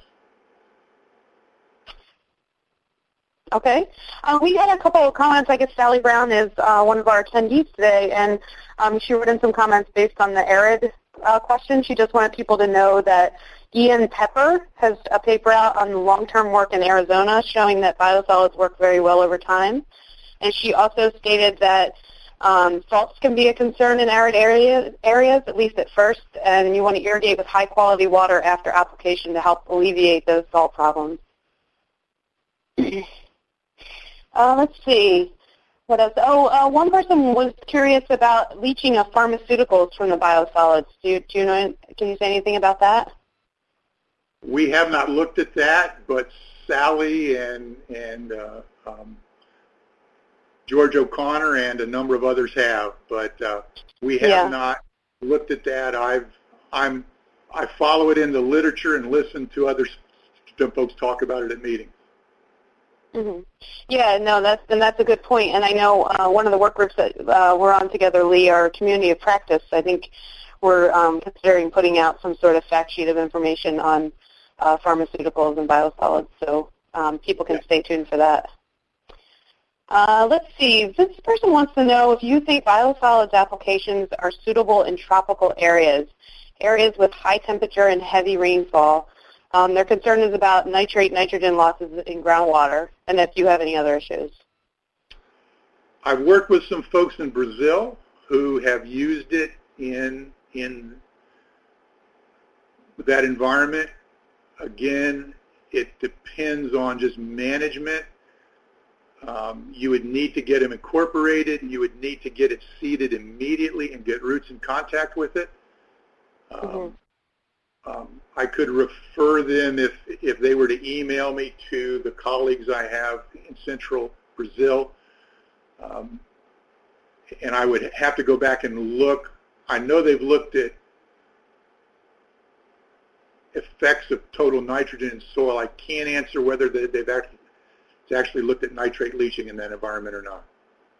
Okay. We had a couple of comments. I guess Sally Brown is one of our attendees today, and she wrote in some comments based on the arid question. She just wanted people to know that Ian Pepper has a paper out on long-term work in Arizona showing that biosolids work very well over time. And she also stated that salts can be a concern in arid areas, at least at first, and you want to irrigate with high-quality water after application to help alleviate those salt problems. Let's see. What else? One person was curious about leaching of pharmaceuticals from the biosolids. Do you know? Can you say anything about that? We have not looked at that, but Sally and George O'Connor and a number of others have. But we have not looked at that. I follow it in the literature and listen to other folks talk about it at meetings. Mm-hmm. Yeah, no, that's a good point. And I know one of the work groups that we're on together, Lee, our community of practice, I think we're considering putting out some sort of fact sheet of information on pharmaceuticals and biosolids. So people can stay tuned for that. Let's see. This person wants to know if you think biosolids applications are suitable in tropical areas with high temperature and heavy rainfall. Their concern is about nitrate, nitrogen losses in groundwater, and if you have any other issues. I've worked with some folks in Brazil who have used it in that environment. Again, it depends on just management. You would need to get them incorporated. You would need to get it seeded immediately and get roots in contact with it. I could refer them, if they were to email me, to the colleagues I have in central Brazil. And I would have to go back and look. I know they've looked at effects of total nitrogen in soil. I can't answer whether they've actually looked at nitrate leaching in that environment or not.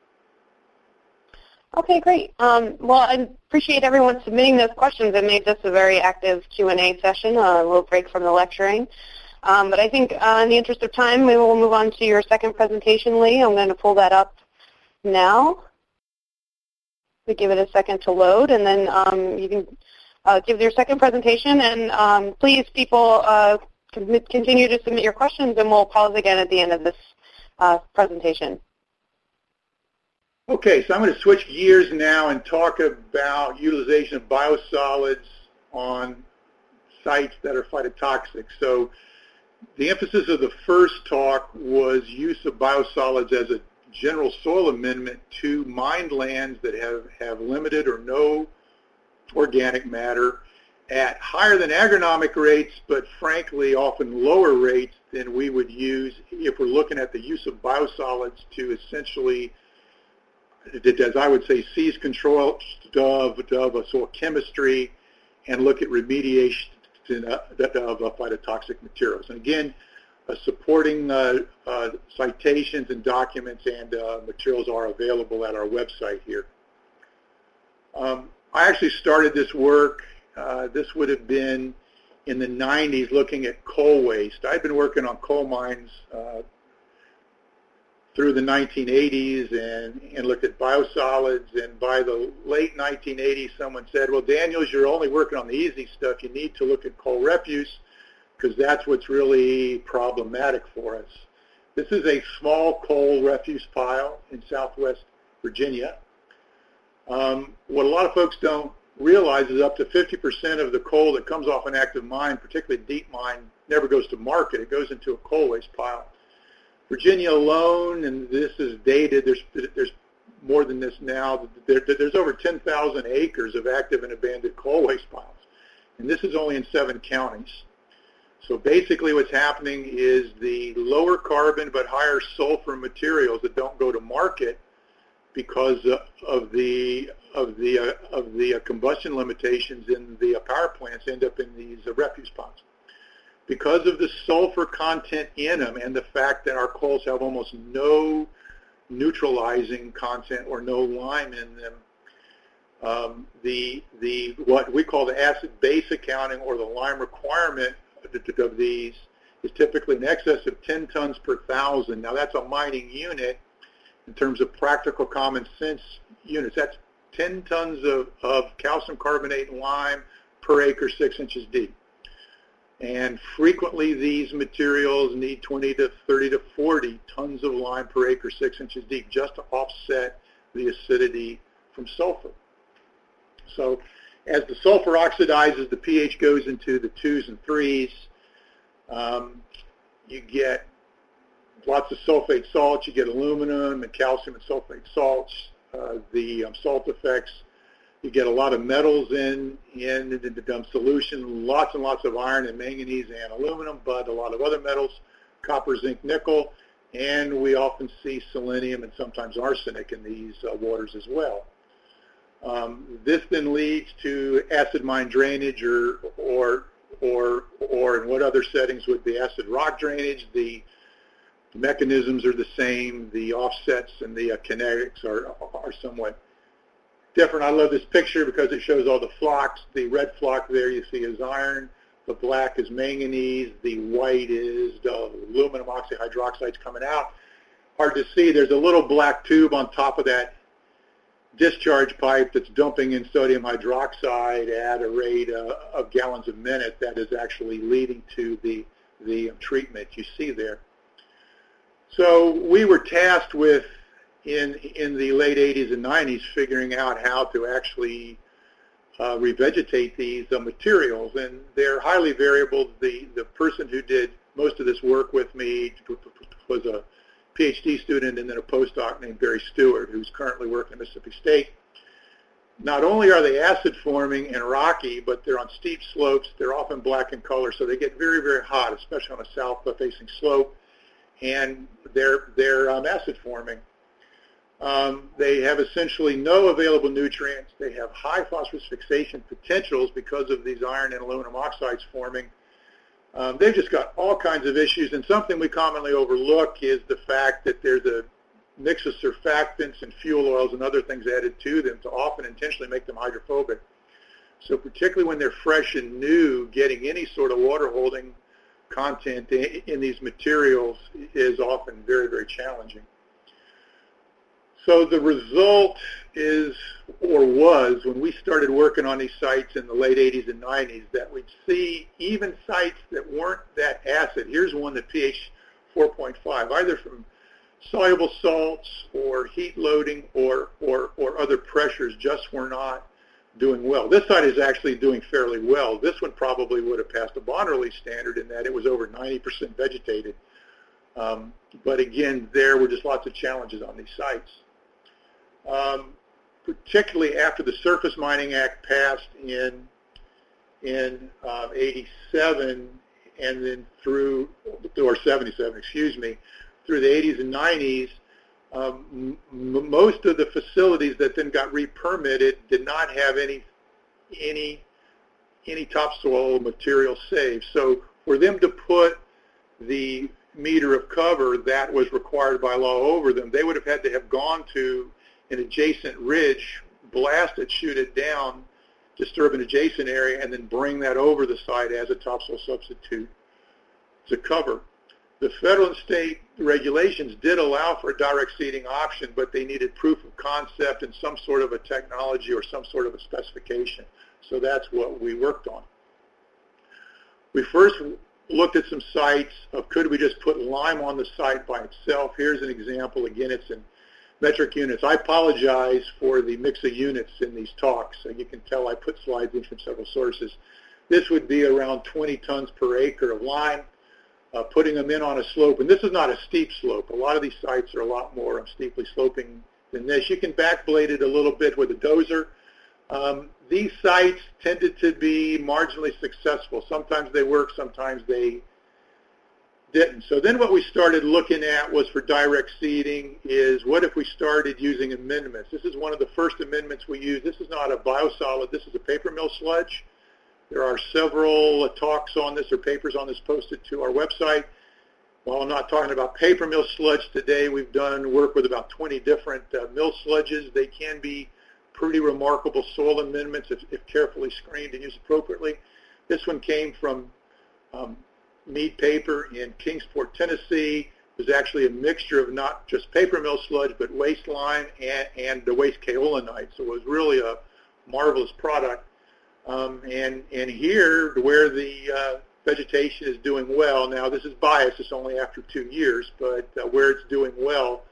Okay, great. Well, I appreciate everyone submitting those questions. It made this a very active Q&A session, a little break from the lecturing. But I think in the interest of time, we will move on to your second presentation, Lee. I'm going to pull that up now. We give it a second to load, and then you can give your second presentation. And please, people, continue to submit your questions, and we'll pause again at the end of this presentation. Okay, so I'm going to switch gears now and talk about utilization of biosolids on sites that are phytotoxic. So the emphasis of the first talk was use of biosolids as a general soil amendment to mined lands that have limited or no organic matter at higher than agronomic rates, but frankly often lower rates than we would use if we're looking at the use of biosolids to essentially, as I would say, seize control of a soil chemistry and look at remediation of phytotoxic materials. And again, supporting citations and documents and materials are available at our website here. I actually started this work, this would have been in the 90s, looking at coal waste. I'd been working on coal mines through the 1980s and looked at biosolids, and by the late 1980s someone said, well, Daniels, you're only working on the easy stuff. You need to look at coal refuse because that's what's really problematic for us. This is a small coal refuse pile in southwest Virginia. What a lot of folks don't realize is up to 50% of the coal that comes off an active mine, particularly deep mine, never goes to market. It goes into a coal waste pile. Virginia alone, and this is dated, there's more than this now, there's over 10,000 acres of active and abandoned coal waste piles. And this is only in 7 counties. So basically what's happening is the lower carbon but higher sulfur materials that don't go to market because of the combustion limitations in the power plants end up in these refuse piles. Because of the sulfur content in them and the fact that our coals have almost no neutralizing content or no lime in them, what we call the acid-base accounting or the lime requirement of these is typically in excess of 10 tons per thousand. Now that's a mining unit in terms of practical common sense units. That's 10 tons of calcium carbonate and lime per acre 6 inches deep. And frequently these materials need 20 to 30 to 40 tons of lime per acre 6 inches deep just to offset the acidity from sulfur. So as the sulfur oxidizes, the pH goes into the 2s and 3s. You get lots of sulfate salts. You get aluminum and calcium and sulfate salts. The salt effects, you get a lot of metals in the solution, lots and lots of iron and manganese and aluminum, but a lot of other metals, copper, zinc, nickel, and we often see selenium and sometimes arsenic in these waters as well. This then leads to acid mine drainage or in what other settings would be acid rock drainage. The mechanisms are the same. The offsets and the kinetics are somewhat different. I love this picture because it shows all the flocks. The red flock there you see is iron. The black is manganese. The white is the aluminum oxyhydroxides coming out. Hard to see. There's a little black tube on top of that discharge pipe that's dumping in sodium hydroxide at a rate of gallons a minute that is actually leading to the treatment you see there. So we were tasked with, in the late 80s and 90s, figuring out how to actually revegetate these materials, and they're highly variable. The person who did most of this work with me was a PhD student and then a postdoc named Barry Stewart, who's currently working at Mississippi State. Not only are they acid forming and rocky, but they're on steep slopes. They're often black in color, so they get very, very hot, especially on a south-facing slope, and they're acid forming. They have essentially no available nutrients. They have high phosphorus fixation potentials because of these iron and aluminum oxides forming. They've just got all kinds of issues, and something we commonly overlook is the fact that there's a mix of surfactants and fuel oils and other things added to them to often intentionally make them hydrophobic. So particularly when they're fresh and new, getting any sort of water-holding content in these materials is often very, very challenging. So the result is, or was, when we started working on these sites in the late 80s and 90s, that we'd see even sites that weren't that acid. Here's one that pH 4.5, either from soluble salts or heat loading or other pressures, just were not doing well. This site is actually doing fairly well. This one probably would have passed a bond release standard in that it was over 90% vegetated. But again, there were just lots of challenges on these sites. Particularly after the Surface Mining Act passed in 87 and then through, or 77, excuse me, through the 80s and 90s, most of the facilities that then got re-permitted did not have any topsoil material saved. So for them to put the meter of cover that was required by law over them, they would have had to have gone to an adjacent ridge, blast it, shoot it down, disturb an adjacent area, and then bring that over the site as a topsoil substitute to cover. The federal and state regulations did allow for a direct seeding option, but they needed proof of concept and some sort of a technology or some sort of a specification. So that's what we worked on. We first looked at some sites of could we just put lime on the site by itself. Here's an example. Again, it's in metric units. I apologize for the mix of units in these talks. So you can tell I put slides in from several sources. This would be around 20 tons per acre of lime, putting them in on a slope. And this is not a steep slope. A lot of these sites are a lot more steeply sloping than this. You can backblade it a little bit with a dozer. These sites tended to be marginally successful. Sometimes they worked, sometimes they didn't. So then what we started looking at was for direct seeding is what if we started using amendments. This is one of the first amendments we used. This is not a biosolid. This is a paper mill sludge. There are several talks on this or papers on this posted to our website. While I'm not talking about paper mill sludge today, we've done work with about 20 different mill sludges. They can be pretty remarkable soil amendments if carefully screened and used appropriately. This one came from Mead Paper in Kingsport, Tennessee. It was actually a mixture of not just paper mill sludge, but waste lime and the waste kaolinite. So it was really a marvelous product. And here, where the vegetation is doing well, now this is biased, it's only after 2 years, but where it's doing well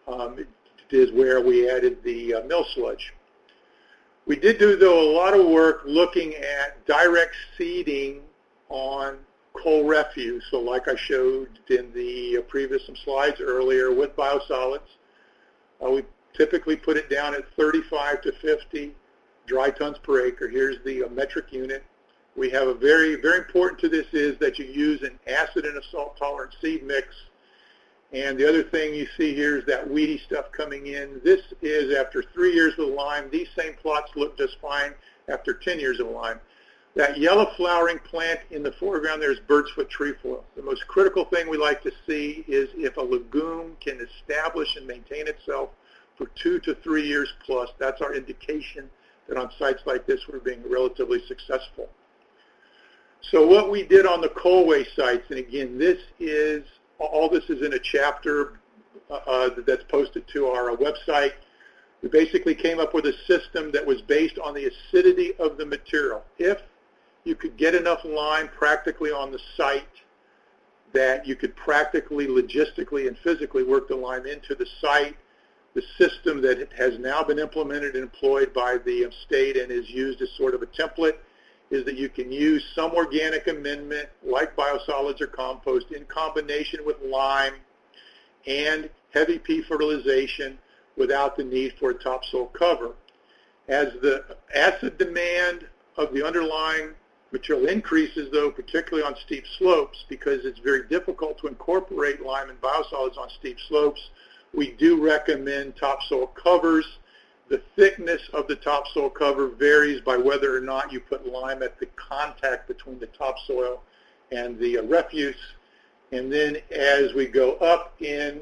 is where we added the mill sludge. We did do, though, a lot of work looking at direct seeding on coal refuse. So like I showed in the previous some slides earlier with biosolids, we typically put it down at 35 to 50 dry tons per acre. Here's the metric unit. We have a very, very important to this is that you use an acid and a salt tolerant seed mix. And the other thing you see here is that weedy stuff coming in. This is after 3 years with lime. These same plots look just fine after 10 years of lime. That yellow flowering plant in the foreground there is bird's foot trefoil. The most critical thing we like to see is if a legume can establish and maintain itself for 2 to 3 years plus, that's our indication that on sites like this we're being relatively successful. So what we did on the coal waste sites, and again, all this is in a chapter that's posted to our website. We basically came up with a system that was based on the acidity of the material. If you could get enough lime practically on the site that you could practically, logistically, and physically work the lime into the site, the system that has now been implemented and employed by the state and is used as sort of a template is that you can use some organic amendment like biosolids or compost in combination with lime and heavy P fertilization without the need for a topsoil cover. As the acid demand of the underlying material increases, though, particularly on steep slopes, because it's very difficult to incorporate lime and biosolids on steep slopes, we do recommend topsoil covers. The thickness of the topsoil cover varies by whether or not you put lime at the contact between the topsoil and the refuse. And then as we go up in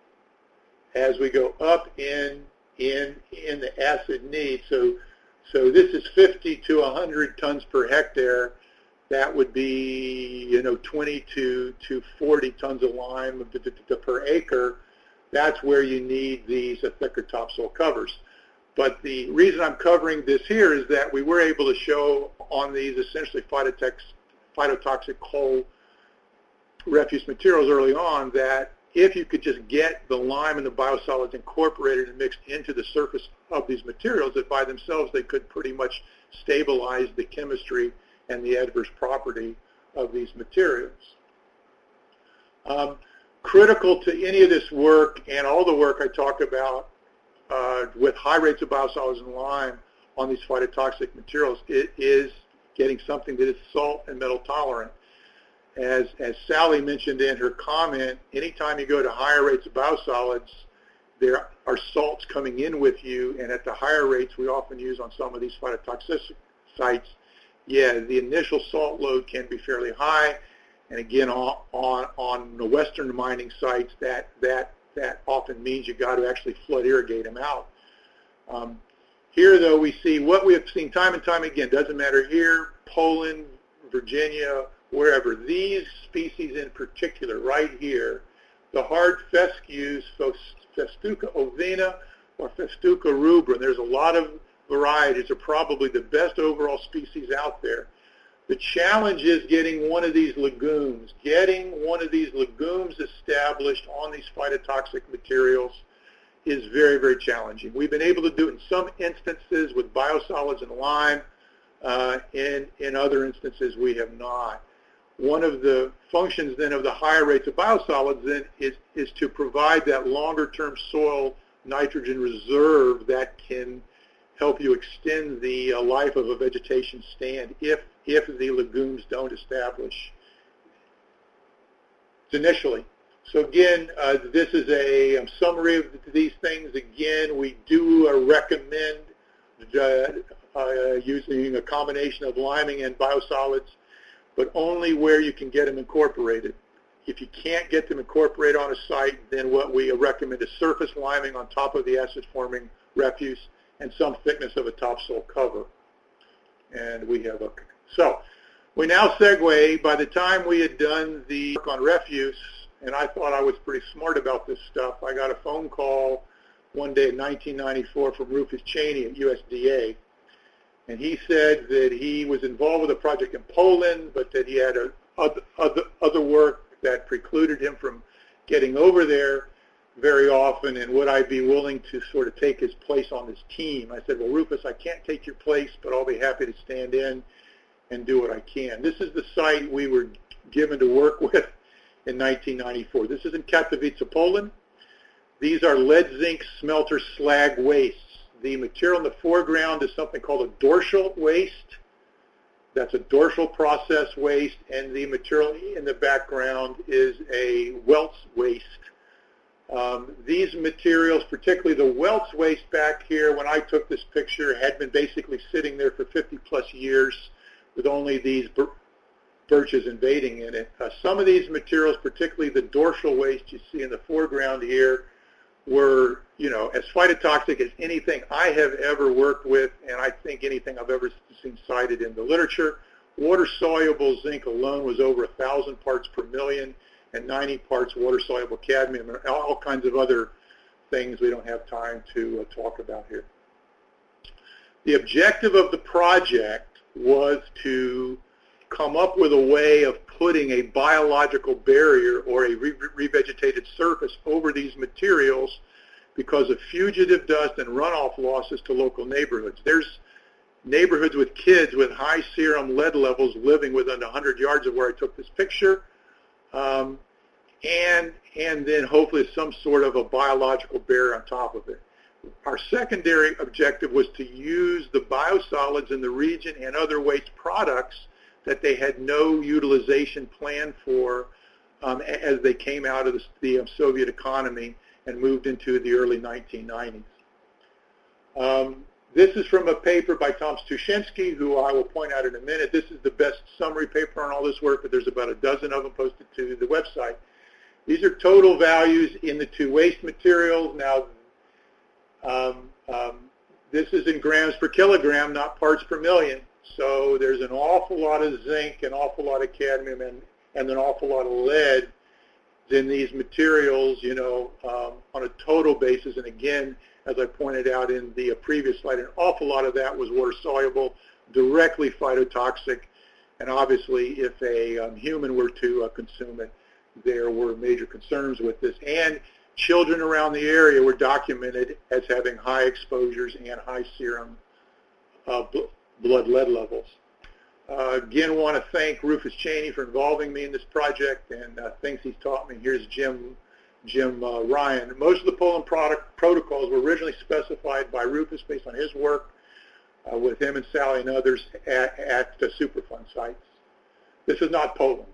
the acid need, so this is 50 to 100 tons per hectare. That would be 20 to 40 tons of lime per acre. That's where you need these thicker topsoil covers. But the reason I'm covering this here is that we were able to show on these essentially phytotoxic coal refuse materials early on that if you could just get the lime and the biosolids incorporated and mixed into the surface of these materials, that by themselves they could pretty much stabilize the chemistry and the adverse property of these materials. Critical to any of this work and all the work I talk about with high rates of biosolids and lime on these phytotoxic materials, it is getting something that is salt and metal tolerant. As Sally mentioned in her comment, anytime you go to higher rates of biosolids, there are salts coming in with you, and at the higher rates we often use on some of these phytotoxic sites, the initial salt load can be fairly high, and again on the western mining sites, that often means you got to actually flood irrigate them out. Here, though, we see what we have seen time and time again. Doesn't matter here, Poland, Virginia, wherever. These species in particular, right here, the hard fescues, Festuca ovina or Festuca rubra. There's a lot of varieties. Are probably the best overall species out there. The challenge is getting one of these legumes. Getting one of these legumes established on these phytotoxic materials is very, very challenging. We've been able to do it in some instances with biosolids and lime. In other instances, we have not. One of the functions then of the higher rates of biosolids then is to provide that longer-term soil nitrogen reserve that can help you extend the life of a vegetation stand if the legumes don't establish initially. So again, this is a summary of these things. Again, we do recommend using a combination of liming and biosolids, but only where you can get them incorporated. If you can't get them incorporated on a site, then what we recommend is surface liming on top of the acid-forming refuse and some thickness of a topsoil cover. And we have so we now segue. By the time we had done the work on refuse, and I thought I was pretty smart about this stuff, I got a phone call one day in 1994 from Rufus Cheney at USDA. And he said that he was involved with a project in Poland, but that he had other work that precluded him from getting over there very often, and would I be willing to sort of take his place on this team? I said, well, Rufus, I can't take your place, but I'll be happy to stand in and do what I can. This is the site we were given to work with in 1994. This is in Katowice, Poland. These are lead zinc smelter slag wastes. The material in the foreground is something called a dorsal waste. That's a dorsal process waste, and the material in the background is a Welts waste. These materials, particularly the Welts waste back here, when I took this picture, had been basically sitting there for 50-plus years with only these birches invading in it. Some of these materials, particularly the dorsal waste you see in the foreground here, were, as phytotoxic as anything I have ever worked with, and I think anything I've ever seen cited in the literature. Water-soluble zinc alone was over 1,000 parts per million, and 90 parts water-soluble cadmium, and all kinds of other things we don't have time to talk about here. The objective of the project was to come up with a way of putting a biological barrier or a revegetated surface over these materials because of fugitive dust and runoff losses to local neighborhoods. There's neighborhoods with kids with high serum lead levels living within 100 yards of where I took this picture, and then hopefully some sort of a biological barrier on top of it. Our secondary objective was to use the biosolids in the region and other waste products that they had no utilization plan for as they came out of the Soviet economy and moved into the early 1990s. This is from a paper by Tom Stushensky, who I will point out in a minute. This is the best summary paper on all this work, but there's about a dozen of them posted to the website. These are total values in the two waste materials. Now, this is in grams per kilogram, not parts per million. So there's an awful lot of zinc, an awful lot of cadmium, and an awful lot of lead in these materials, you know, on a total basis. And again, as I pointed out in the previous slide, an awful lot of that was water-soluble, directly phytotoxic, and obviously if a human were to consume it, there were major concerns with this. And children around the area were documented as having high exposures and high serum blood lead levels. Again, want to thank Rufus Cheney for involving me in this project and things he's taught me. Here's Jim Ryan. Most of the Poland protocols were originally specified by Rufus based on his work with him and Sally and others at the Superfund sites. This is not Poland.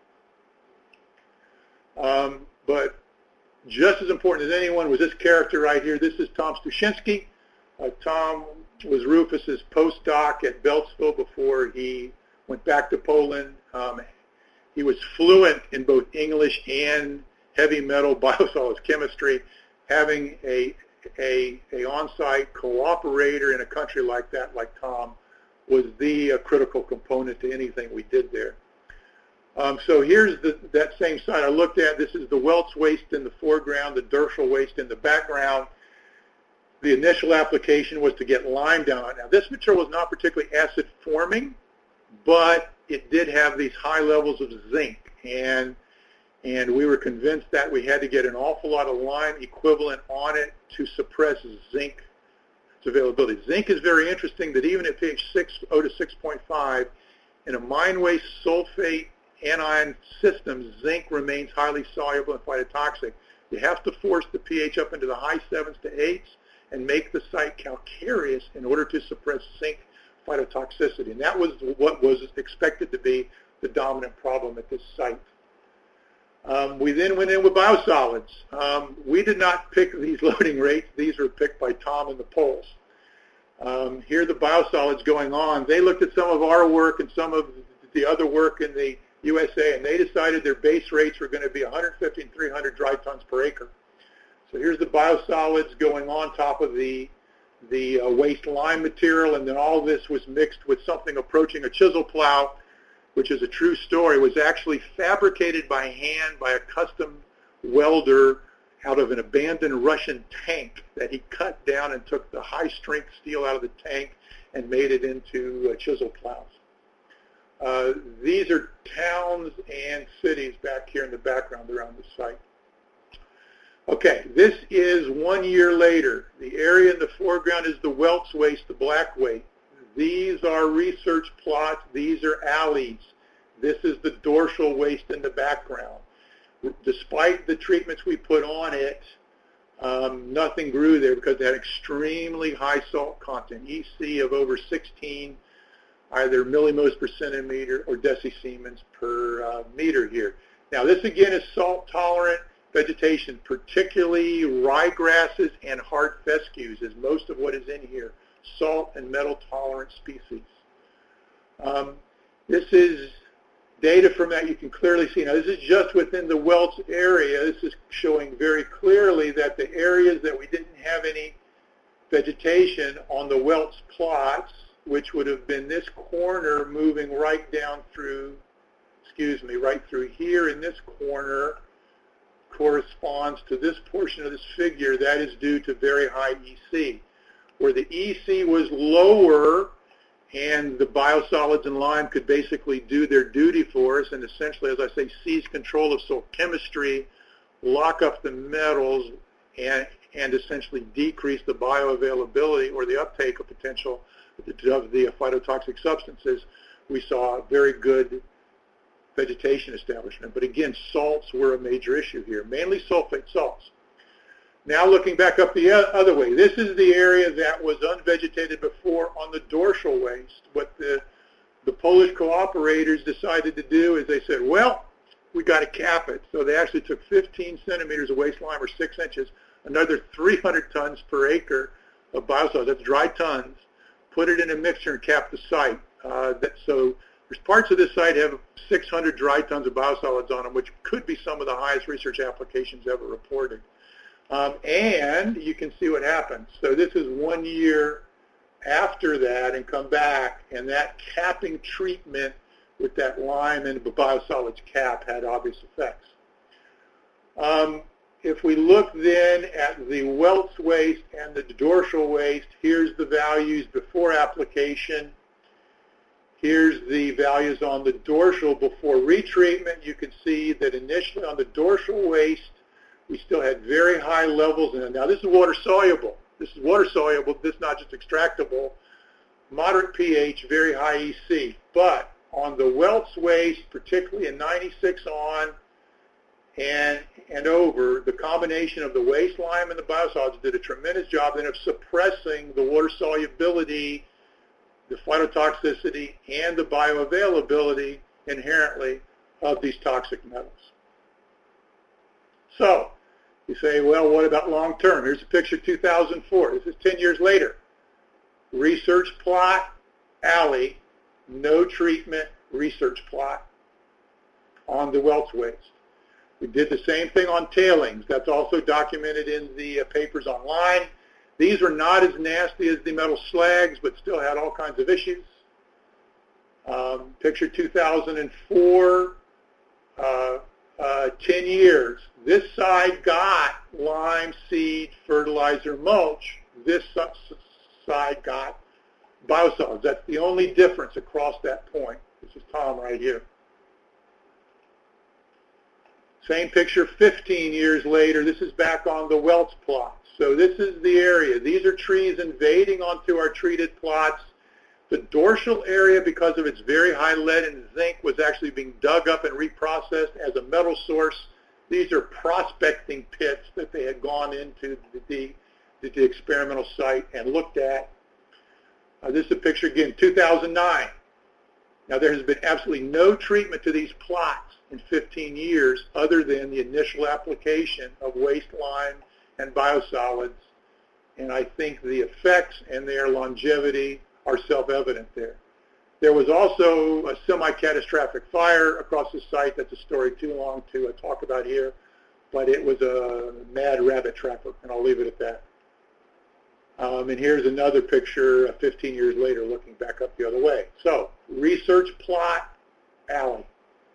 But just as important as anyone was this character right here. This is Tom Stushensky. Tom was Rufus's postdoc at Beltsville before he went back to Poland. He was fluent in both English and heavy metal biosolids chemistry. Having a on-site cooperator in a country like that, like Tom, was the critical component to anything we did there. So here's that same site I looked at. This is the Welts waste in the foreground, the Dershel waste in the background. The initial application was to get lime down. Now, this material was not particularly acid-forming, but it did have these high levels of zinc, and we were convinced that we had to get an awful lot of lime equivalent on it to suppress zinc availability. Zinc is very interesting that even at pH 0 to 6.5, in a mine waste sulfate anion system, zinc remains highly soluble and phytotoxic. You have to force the pH up into the high 7s to 8s and make the site calcareous in order to suppress zinc phytotoxicity. And that was what was expected to be the dominant problem at this site. We then went in with biosolids. We did not pick these loading rates. These were picked by Tom and the Poles. Here are the biosolids going on. They looked at some of our work and some of the other work in the USA, and they decided their base rates were going to be 150 and 300 dry tons per acre. So here's the biosolids going on top of the waste lime material, and then all this was mixed with something approaching a chisel plow, which is a true story. It was actually fabricated by hand by a custom welder out of an abandoned Russian tank that he cut down and took the high-strength steel out of the tank and made it into chisel plows. These are towns and cities back here in the background around the site. Okay, this is 1 year later. The area in the foreground is the Welts waste, the black waste. These are research plots. These are alleys. This is the Dershel waste in the background. Despite the treatments we put on it, nothing grew there because it had extremely high salt content, EC of over 16, either millimoles per centimeter or decisiemens per meter here. Now, this again is salt-tolerant vegetation, particularly ryegrasses and hard fescues is most of what is in here, salt and metal-tolerant species. This is data from that you can clearly see. Now, this is just within the Welts area. This is showing very clearly that the areas that we didn't have any vegetation on the Welts plots which would have been this corner moving right down through, right through here in this corner, corresponds to this portion of this figure. That is due to very high EC. Where the EC was lower and the biosolids in lime could basically do their duty for us and essentially, as I say, seize control of soil chemistry, lock up the metals, and essentially decrease the bioavailability or the uptake of potential of the phytotoxic substances, we saw very good vegetation establishment. But again, salts were a major issue here, mainly sulfate salts. Now looking back up the other way, this is the area that was unvegetated before on the dorsal waste. What the Polish cooperators decided to do is they said, well, we got to cap it. So they actually took 15 centimeters of waste lime, or 6 inches, another 300 tons per acre of biosolids, that's dry tons, put it in a mixture and capped the site. So there's parts of this site have 600 dry tons of biosolids on them, which could be some of the highest research applications ever reported. And you can see what happens. So this is 1 year after that and come back, and that capping treatment with that lime and the biosolids cap had obvious effects. If we look then at the Welts waste and the dorsal waste, here's the values before application. Here's the values on the dorsal before retreatment. You can see that initially on the dorsal waste, we still had very high levels. And now this is water soluble. This is not just extractable. Moderate pH, very high EC. But on the Welts waste, particularly in 96 on and over, the combination of the waste lime and the biosolids did a tremendous job then of suppressing the water solubility, the phytotoxicity, and the bioavailability inherently of these toxic metals. So you say, well, what about long term? Here's a picture 2004. This is 10 years later. Research plot, alley, no treatment, research plot on the Welts waste. We did the same thing on tailings. That's also documented in the papers online. These were not as nasty as the metal slags, but still had all kinds of issues. Picture 2004, 10 years. This side got lime, seed, fertilizer, mulch. This side got biosolids. That's the only difference across that point. This is Tom right here. Same picture 15 years later. This is back on the Welts plot. So this is the area. These are trees invading onto our treated plots. The dorsal area, because of its very high lead and zinc, was actually being dug up and reprocessed as a metal source. These are prospecting pits that they had gone into the experimental site and looked at. This is a picture, again, 2009. Now, there has been absolutely no treatment to these plots in 15 years other than the initial application of waste lime and biosolids, and I think the effects and their longevity are self-evident there. There was also a semi-catastrophic fire across the site. That's a story too long to talk about here, but it was a mad rabbit trapper, and I'll leave it at that. And here's another picture 15 years later looking back up the other way. So, research plot, alley.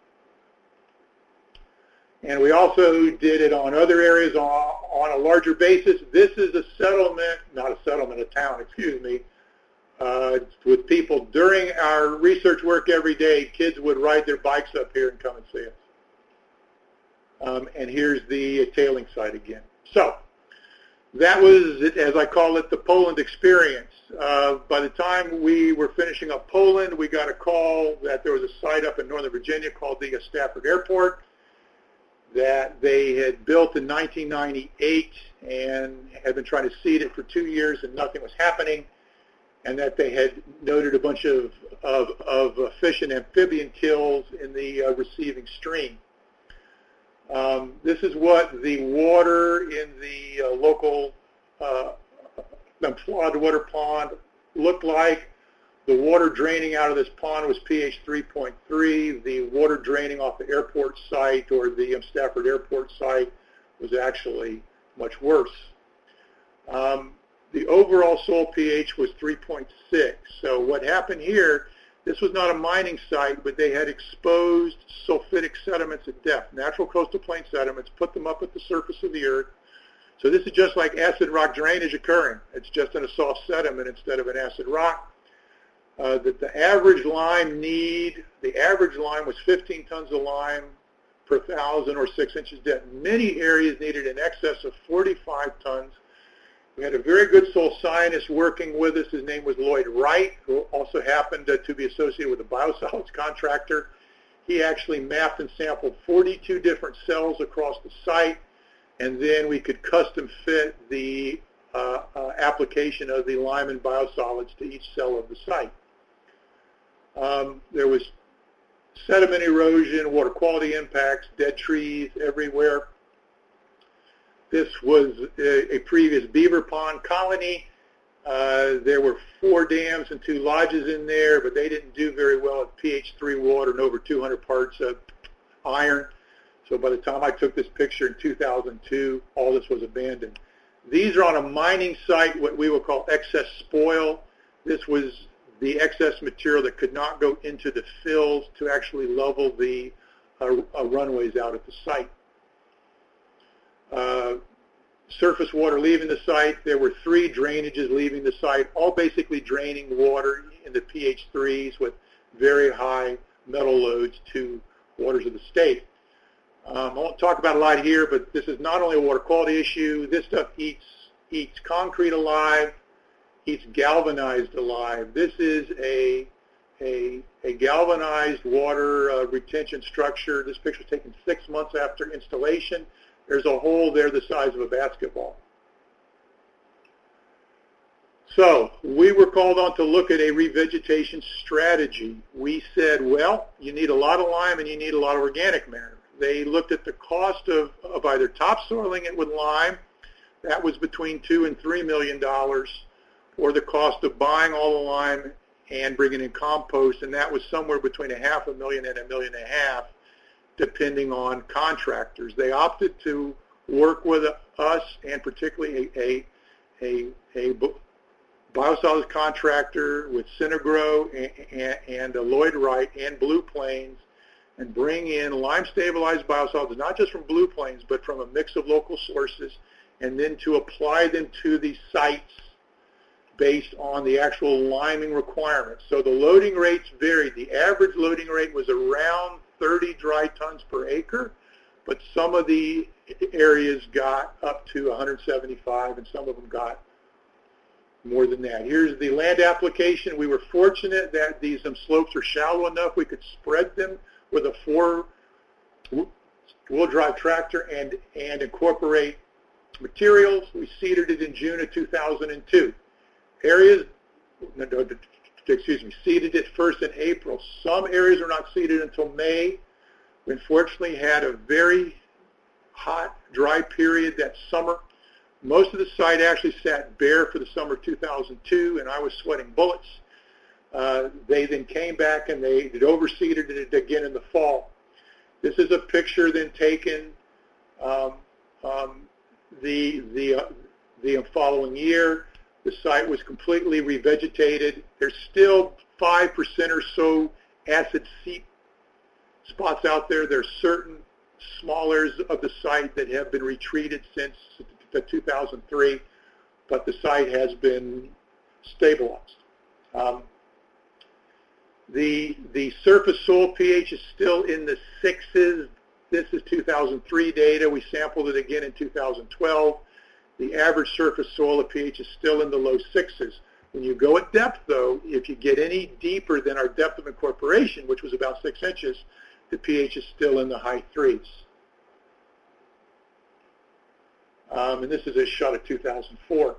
And we also did it on other areas on a larger basis. This is a settlement, not a settlement, a town, excuse me, with people. During our research work every day, kids would ride their bikes up here and come and see us. And here's the tailing site again. So that was, as I call it, the Poland experience. By the time we were finishing up Poland, we got a call that there was a site up in Northern Virginia called the Stafford Airport that they had built in 1998 and had been trying to seed it for 2 years and nothing was happening, and that they had noted a bunch of fish and amphibian kills in the receiving stream. This is what the water in the local flawed water pond looked like. The water draining out of this pond was pH 3.3. The water draining off the airport site, or the Stafford Airport site, was actually much worse. the overall soil pH was 3.6. So what happened here, this was not a mining site, but they had exposed sulfidic sediments at depth, natural coastal plain sediments, put them up at the surface of the earth. So this is just like acid rock drainage occurring. It's just in a soft sediment instead of an acid rock. The average lime was 15 tons of lime per 1,000 or 6 inches depth. Many areas needed in excess of 45 tons. We had a very good soil scientist working with us. His name was Lloyd Wright, who also happened to be associated with a biosolids contractor. He actually mapped and sampled 42 different cells across the site, and then we could custom fit the application of the lime and biosolids to each cell of the site. There was sediment erosion, water quality impacts, dead trees everywhere. This was a previous beaver pond colony. There were 4 dams and 2 lodges in there, but they didn't do very well at pH 3 water and over 200 parts of iron. So by the time I took this picture in 2002, all this was abandoned. These are on a mining site, what we will call excess spoil. This was the excess material that could not go into the fills to actually level the runways out at the site. Surface water leaving the site. There were 3 drainages leaving the site, all basically draining water in the pH 3s with very high metal loads to waters of the state. I won't talk about a lot here, but this is not only a water quality issue. This stuff eats concrete alive, eats galvanized alive. This is a galvanized water retention structure. This picture was taken 6 months after installation. There's a hole there the size of a basketball. So we were called on to look at a revegetation strategy. We said, well, you need a lot of lime and you need a lot of organic matter. They looked at the cost of either topsoiling it with lime, that was between $2 and $3 million, or the cost of buying all the lime and bringing in compost, and that was somewhere between $500,000 and $1.5 million, depending on contractors. They opted to work with us, and particularly a biosolids contractor with Synagro and Lloyd Wright and Blue Plains, and bring in lime-stabilized biosolids, not just from Blue Plains, but from a mix of local sources, and then to apply them to the sites based on the actual liming requirements. So the loading rates varied. The average loading rate was around 30 dry tons per acre, but some of the areas got up to 175, and some of them got more than that. Here's the land application. We were fortunate that these slopes are shallow enough we could spread them with a 4-wheel drive tractor and incorporate materials. We seeded it in June of 2002. Seeded it first in April. Some areas are not seeded until May. We unfortunately had a very hot, dry period that summer. Most of the site actually sat bare for the summer of 2002, and I was sweating bullets. They then came back and they overseeded it again in the fall. This is a picture then taken the following year. The site was completely revegetated. There's still 5% or so acid seep spots out there. There's certain small areas of the site that have been retreated since 2003, but the site has been stabilized. The surface soil pH is still in the 6s. This is 2003 data. We sampled it again in 2012. The average surface soil pH is still in the low 6s. When you go at depth, though, if you get any deeper than our depth of incorporation, which was about 6 inches, the pH is still in the high 3s. And this is a shot of 2004.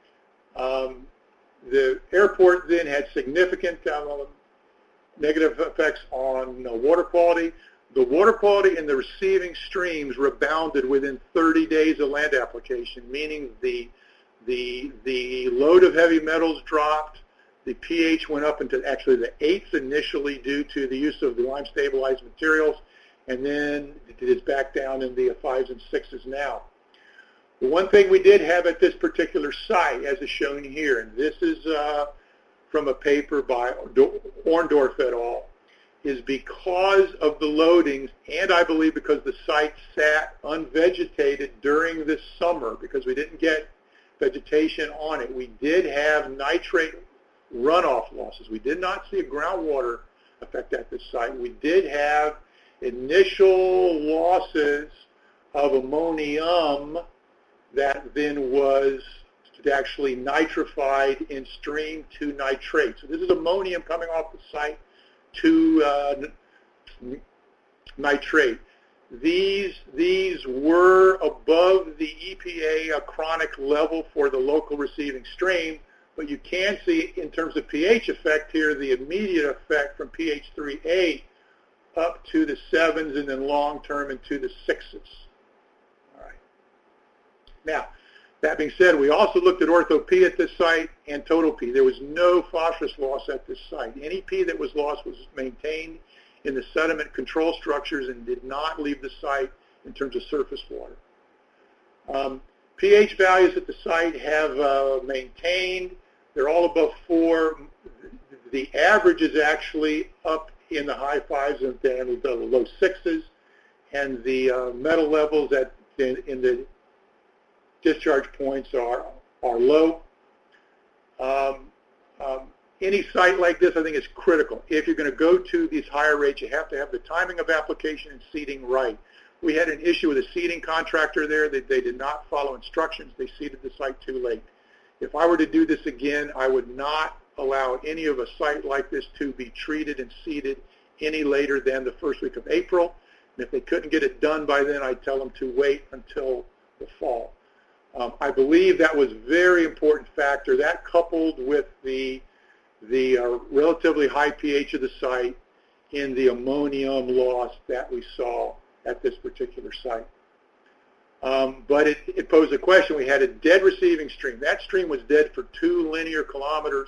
The airport then had significant negative effects on water quality. The water quality in the receiving streams rebounded within 30 days of land application, meaning the load of heavy metals dropped, the pH went up into actually the 8s initially due to the use of the lime-stabilized materials, and then it is back down in the 5s and 6s now. The one thing we did have at this particular site, as is shown here, and this is from a paper by Orndorff et al., is because of the loadings, and I believe because the site sat unvegetated during this summer, because we didn't get vegetation on it, we did have nitrate runoff losses. We did not see a groundwater effect at this site. We did have initial losses of ammonium that then was actually nitrified in stream to nitrate. So this is ammonium coming off the site to nitrate. These were above the EPA chronic level for the local receiving stream, but you can see in terms of pH effect here, the immediate effect from pH 3.8 up to the 7s and then long term into the 6s. All right. Now, that being said, we also looked at ortho P at this site and total P. There was no phosphorus loss at this site. Any P that was lost was maintained in the sediment control structures and did not leave the site in terms of surface water. pH values at the site have maintained. They're all above 4. The average is actually up in the high 5s and then the low 6s, and the metal levels in the discharge points are low. Any site like this, I think, is critical. If you're going to go to these higher rates, you have to have the timing of application and seeding right. We had an issue with a seeding contractor there that they did not follow instructions. They seeded the site too late. If I were to do this again, I would not allow any of a site like this to be treated and seeded any later than the first week of April. And if they couldn't get it done by then, I'd tell them to wait until the fall. I believe that was a very important factor. That coupled with the relatively high pH of the site in the ammonium loss that we saw at this particular site. But it posed a question. We had a dead receiving stream. That stream was dead for 2 linear kilometers.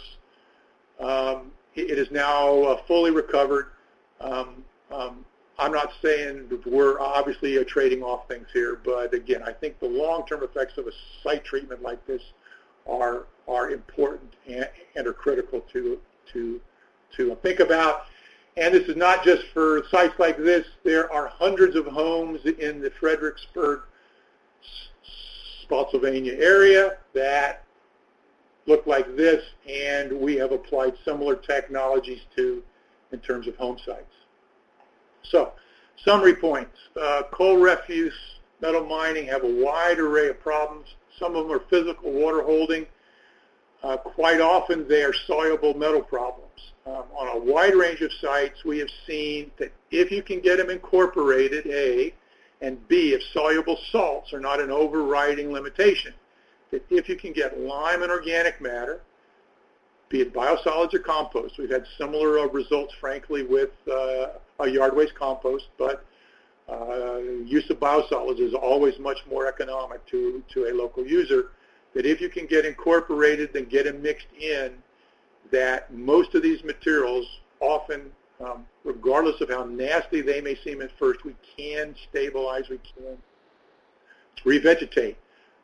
It is now fully recovered. I'm not saying that we're obviously trading off things here, but again, I think the long-term effects of a site treatment like this are important and are critical to think about. And this is not just for sites like this. There are hundreds of homes in the Fredericksburg, Spotsylvania area that look like this, and we have applied similar technologies to in terms of home sites. So, summary points. Coal refuse, metal mining have a wide array of problems. Some of them are physical water holding. Quite often they are soluble metal problems. On a wide range of sites, we have seen that if you can get them incorporated, A, and B, if soluble salts are not an overriding limitation, that if you can get lime and organic matter, be it biosolids or compost, we've had similar results, frankly, with a yard waste compost, but use of biosolids is always much more economic to a local user, that if you can get incorporated and get them mixed in, that most of these materials often, regardless of how nasty they may seem at first, we can stabilize, we can revegetate.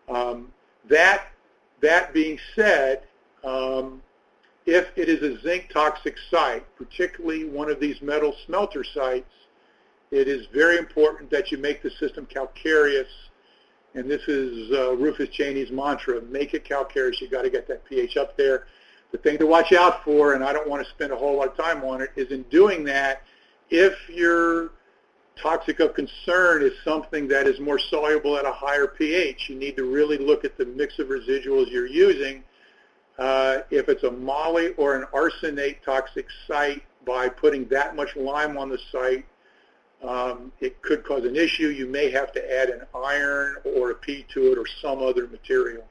That being said, if it is a zinc toxic site, particularly one of these metal smelter sites, it is very important that you make the system calcareous. And this is Rufus Cheney's mantra: make it calcareous. You've got to get that pH up there. The thing to watch out for, and I don't want to spend a whole lot of time on it, is in doing that, if your toxic of concern is something that is more soluble at a higher pH, you need to really look at the mix of residuals you're using. If it's a moly or an arsenate toxic site, by putting that much lime on the site, it could cause an issue. You may have to add an iron or a P to it or some other material.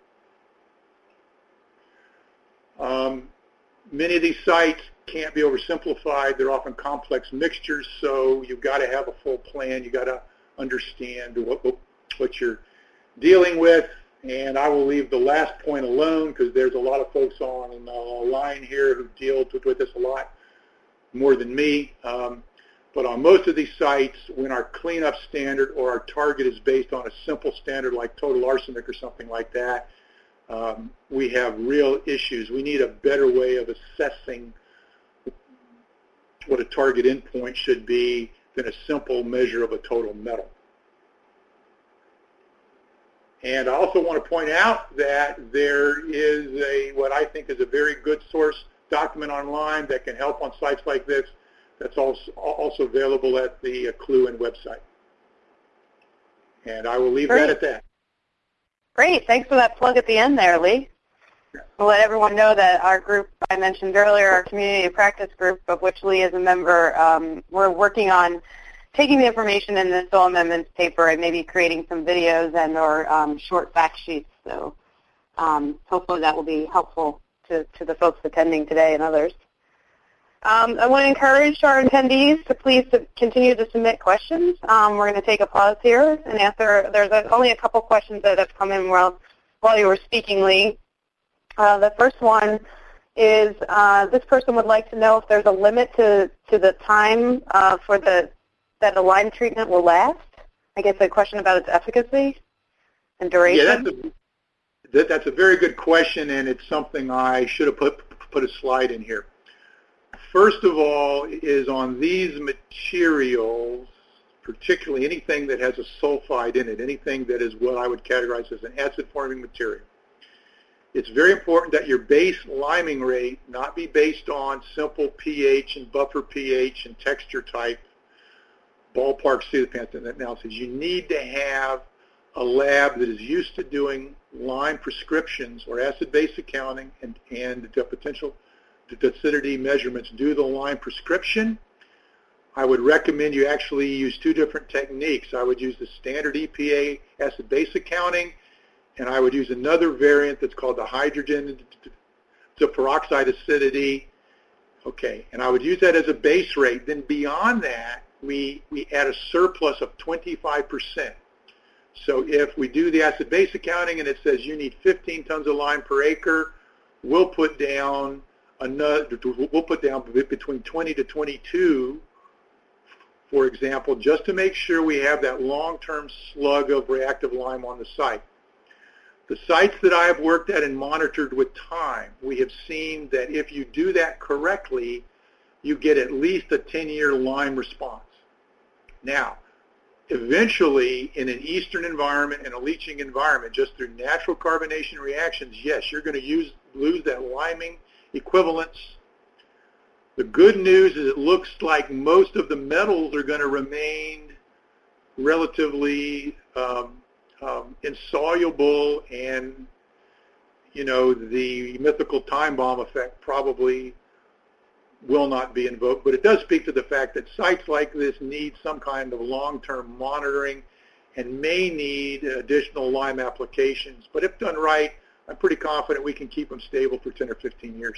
Many of these sites can't be oversimplified. They're often complex mixtures, so you've got to have a full plan. You've got to understand what you're dealing with. And I will leave the last point alone because there's a lot of folks on the line here who deal with this a lot more than me. But on most of these sites, when our cleanup standard or our target is based on a simple standard like total arsenic or something like that, we have real issues. We need a better way of assessing what a target endpoint should be than a simple measure of a total metal. And I also want to point out that there is what I think is a very good source document online that can help on sites like this. That's also available at the Clue-In website. And I will leave that at that. Great. Thanks for that plug at the end there, Lee. We'll let everyone know that our group I mentioned earlier, our community of practice group, of which Lee is a member, we're working on taking the information in the Soil Amendments paper and maybe creating some videos and or short fact sheets. So hopefully that will be helpful to the folks attending today and others. I want to encourage our attendees to please continue to submit questions. We're going to take a pause here and answer. There's only a couple questions that have come in while you were speaking, Lee. The first one is this person would like to know if there's a limit to the time that a Lyme treatment will last. I guess a question about its efficacy and duration. Yeah, that's a very good question, and it's something I should have put a slide in here. First of all, is on these materials, particularly anything that has a sulfide in it, anything that is what I would categorize as an acid-forming material, it's very important that your base liming rate not be based on simple pH and buffer pH and texture type ballpark pseudopanthen analysis. You need to have a lab that is used to doing Lyme prescriptions or acid-base accounting and the potential acidity measurements do the Lyme prescription. I would recommend you actually use two different techniques. I would use the standard EPA acid-base accounting, and I would use another variant that's called the hydrogen to peroxide acidity. Okay, and I would use that as a base rate. Then beyond that, we add a surplus of 25%. So if we do the acid-base accounting and it says you need 15 tons of Lyme per acre, we'll put down between 20 to 22, for example, just to make sure we have that long-term slug of reactive Lyme on the site. The sites that I have worked at and monitored with time, we have seen that if you do that correctly, you get at least a 10-year Lyme response. Now, eventually, in an eastern environment and a leaching environment, just through natural carbonation reactions, yes, you're going to lose that liming equivalence. The good news is it looks like most of the metals are going to remain relatively insoluble, and the mythical time bomb effect probably will not be invoked. But it does speak to the fact that sites like this need some kind of long-term monitoring and may need additional Lyme applications. But if done right, I'm pretty confident we can keep them stable for 10 or 15 years.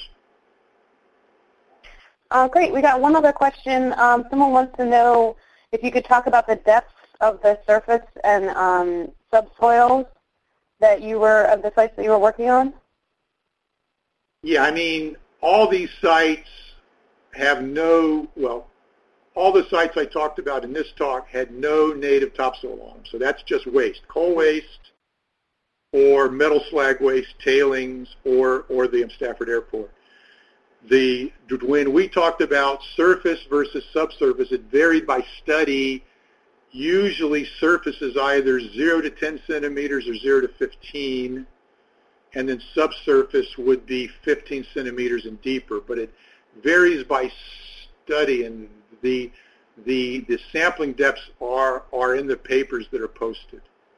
Great. We got one other question. Someone wants to know if you could talk about the depths of the surface and subsoils of the sites that you were working on. Yeah, I mean, all these sites have all the sites I talked about in this talk had no native topsoil on them. So that's just waste, coal waste, or metal slag waste, tailings, or the Stafford Airport. When we talked about surface versus subsurface, it varied by study. Usually surface is either 0 to 10 centimeters or 0 to 15, and then subsurface would be 15 centimeters and deeper. But it varies by study, and the sampling depths are in the papers that are posted.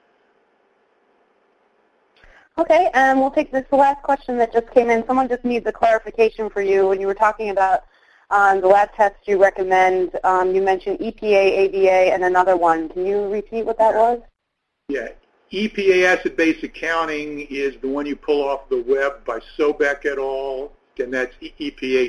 Okay, and we'll take the last question that just came in. Someone just needs a clarification for you. When you were talking about the lab tests you recommend, you mentioned EPA, ABA, and another one. Can you repeat what that was? Yeah, EPA acid-base accounting is the one you pull off the web by Sobek et al., and that's EPA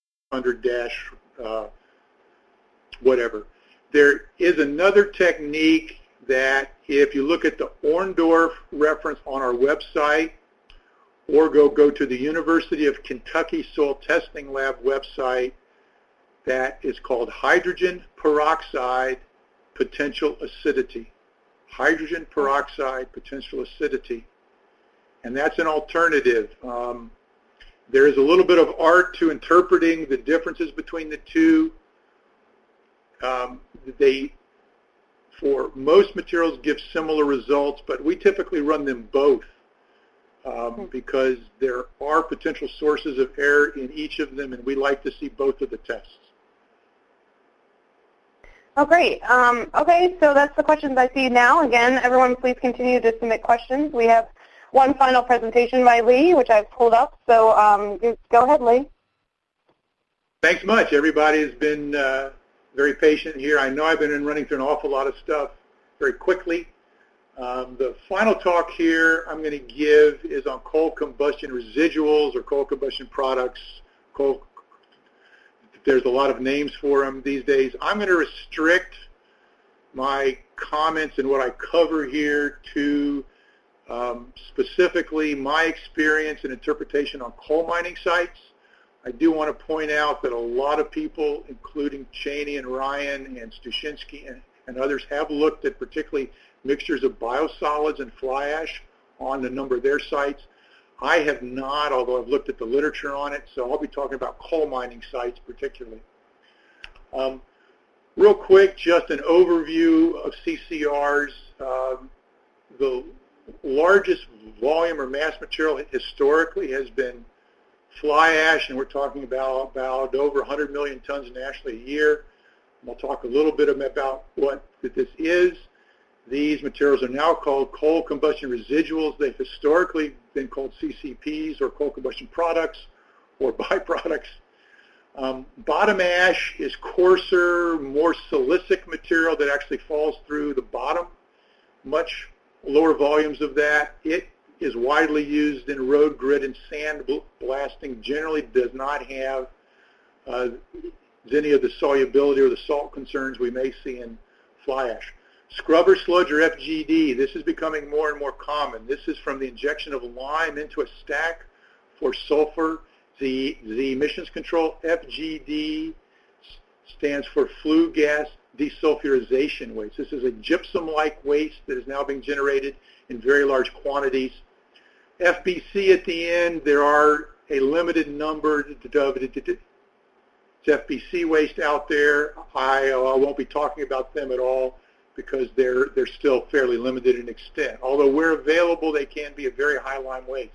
100- whatever. There is another technique that if you look at the Orndorff reference on our website, or go to the University of Kentucky Soil Testing Lab website, that is called hydrogen peroxide potential acidity. Hydrogen peroxide potential acidity. And that's an alternative. There is a little bit of art to interpreting the differences between the two. They, for most materials, give similar results, but we typically run them both because there are potential sources of error in each of them, and we like to see both of the tests. Oh, great. Okay, so that's the questions I see now. Again, everyone, please continue to submit questions. We have one final presentation by Lee, which I've pulled up. So go ahead, Lee. Thanks much. Everybody has been very patient here. I know I've been running through an awful lot of stuff very quickly. The final talk here I'm going to give is on coal combustion residuals or coal combustion products. There's a lot of names for them these days. I'm going to restrict my comments and what I cover here to specifically my experience and interpretation on coal mining sites. I do want to point out that a lot of people, including Cheney and Ryan and Stushinsky and others, have looked at particularly mixtures of biosolids and fly ash on a number of their sites. I have not, although I've looked at the literature on it, so I'll be talking about coal mining sites particularly. Real quick, just an overview of CCRs. The largest volume or mass material historically has been fly ash, and we're talking about over 100 million tons nationally a year. We'll talk a little bit about what this is. These materials are now called coal combustion residuals. They've historically been called CCPs or coal combustion products or byproducts. Bottom ash is coarser, more silicic material that actually falls through the bottom, much lower volumes of that. It is widely used in road grit and sand blasting, generally does not have any of the solubility or the salt concerns we may see in fly ash. Scrubber sludge or FGD, this is becoming more and more common. This is from the injection of lime into a stack for sulfur. The emissions control, FGD, stands for flue gas desulfurization waste. This is a gypsum-like waste that is now being generated in very large quantities. FBC at the end, there are a limited number of FBC waste out there. I won't be talking about them at all because they're still fairly limited in extent. Although where available, they can be a very high lime waste.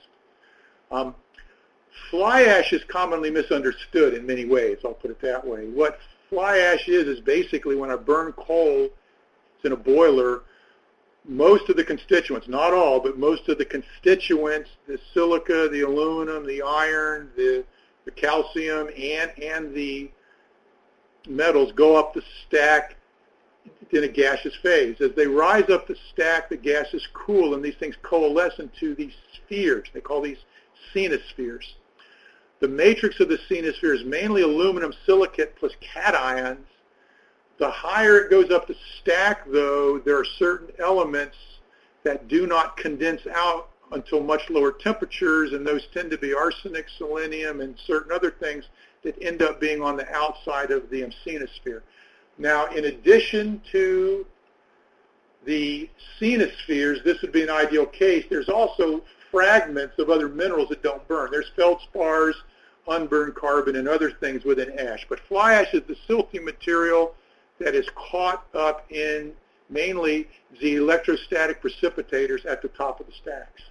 Fly ash is commonly misunderstood in many ways, I'll put it that way. What fly ash is basically when I burn coal, it's in a boiler, most of the constituents, not all, but most of the constituents, the silica, the aluminum, the iron, the calcium, and the metals go up the stack in a gaseous phase. As they rise up the stack, the gases cool, and these things coalesce into these spheres. They call these cenospheres. The matrix of the cenosphere is mainly aluminum silicate plus cations. The higher it goes up the stack, though, there are certain elements that do not condense out until much lower temperatures, and those tend to be arsenic, selenium, and certain other things that end up being on the outside of the cenosphere. Now, in addition to the cenospheres, this would be an ideal case. There's also fragments of other minerals that don't burn. There's feldspars, unburned carbon, and other things within ash. But fly ash is the silty material that is caught up in mainly the electrostatic precipitators at the top of the stacks.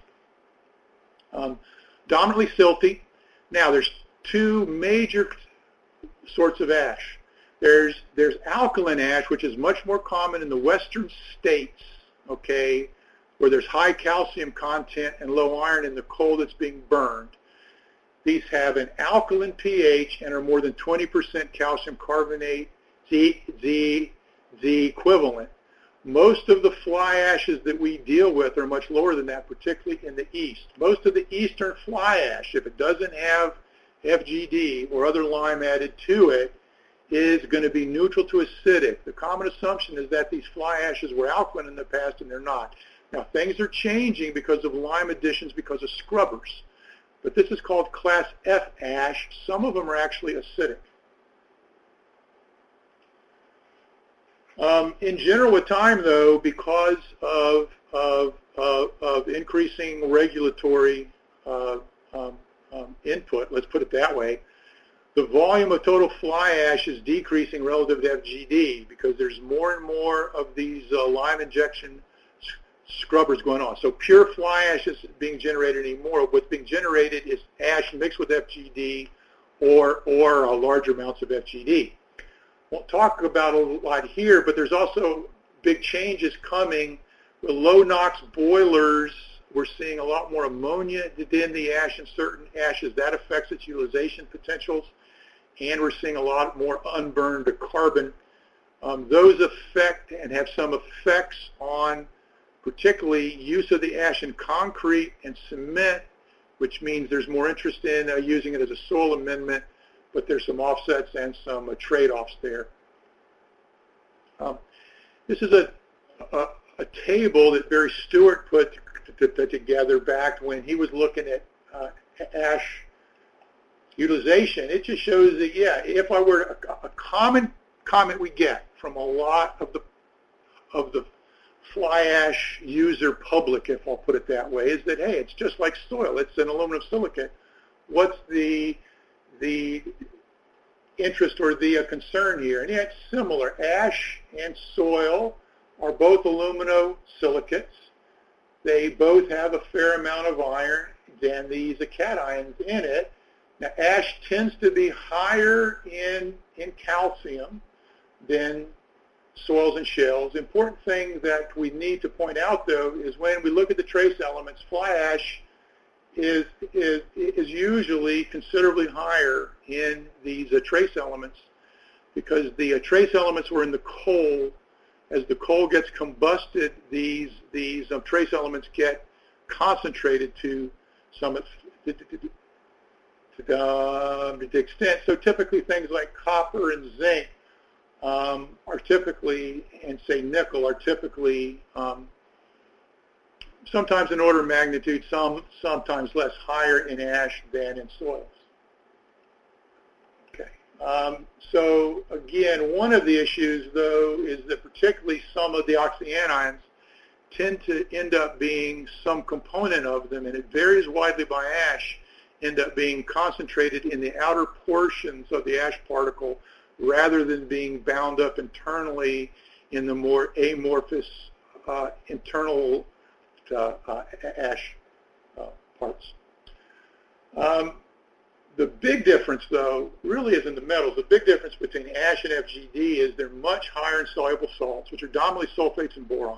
Dominantly silty. Now, there's two major sorts of ash. There's alkaline ash, which is much more common in the western states, okay, where there's high calcium content and low iron in the coal that's being burned. These have an alkaline pH and are more than 20% calcium carbonate, the equivalent. Most of the fly ashes that we deal with are much lower than that, particularly in the east. Most of the eastern fly ash, if it doesn't have FGD or other lime added to it, is going to be neutral to acidic. The common assumption is that these fly ashes were alkaline in the past, and they're not. Now, things are changing because of lime additions, because of scrubbers. But this is called Class F ash. Some of them are actually acidic. In general, with time, though, because of increasing regulatory input, let's put it that way, the volume of total fly ash is decreasing relative to FGD because there's more and more of these lime injection scrubbers going on. So pure fly ash isn't being generated anymore. What's being generated is ash mixed with FGD or larger amounts of FGD. Won't talk about a lot here, but there's also big changes coming with low NOx boilers. We're seeing a lot more ammonia in the ash in certain ashes. That affects its utilization potentials. And we're seeing a lot more unburned carbon. Those affect and have some effects on particularly use of the ash in concrete and cement, which means there's more interest in using it as a soil amendment, but there's some offsets and some trade-offs there. This is a table that Barry Stewart put together back when he was looking at ash utilization. It just shows that, yeah, if I were a common comment we get from a lot of the fly ash user public, if I'll put it that way, is that, hey, it's just like soil. It's an aluminum silicate. What's the interest or the concern here? And yeah, it's similar. Ash and soil are both aluminosilicates. They both have a fair amount of iron than these cations in it. Now, ash tends to be higher in calcium than soils and shales. The important thing that we need to point out, though, is when we look at the trace elements, fly ash is usually considerably higher in these trace elements because the trace elements were in the coal. As the coal gets combusted, these trace elements get concentrated to some extent. So typically things like copper and zinc are typically, and say nickel, are typically sometimes an order of magnitude, sometimes less, higher in ash than in soils. Okay. So again, one of the issues, though, is that particularly some of the oxyanions tend to end up being some component of them, and it varies widely by ash, end up being concentrated in the outer portions of the ash particle rather than being bound up internally in the more amorphous internal ash parts. The big difference, though, really is in the metals. The big difference between ash and FGD is they're much higher in soluble salts, which are dominantly sulfates and boron.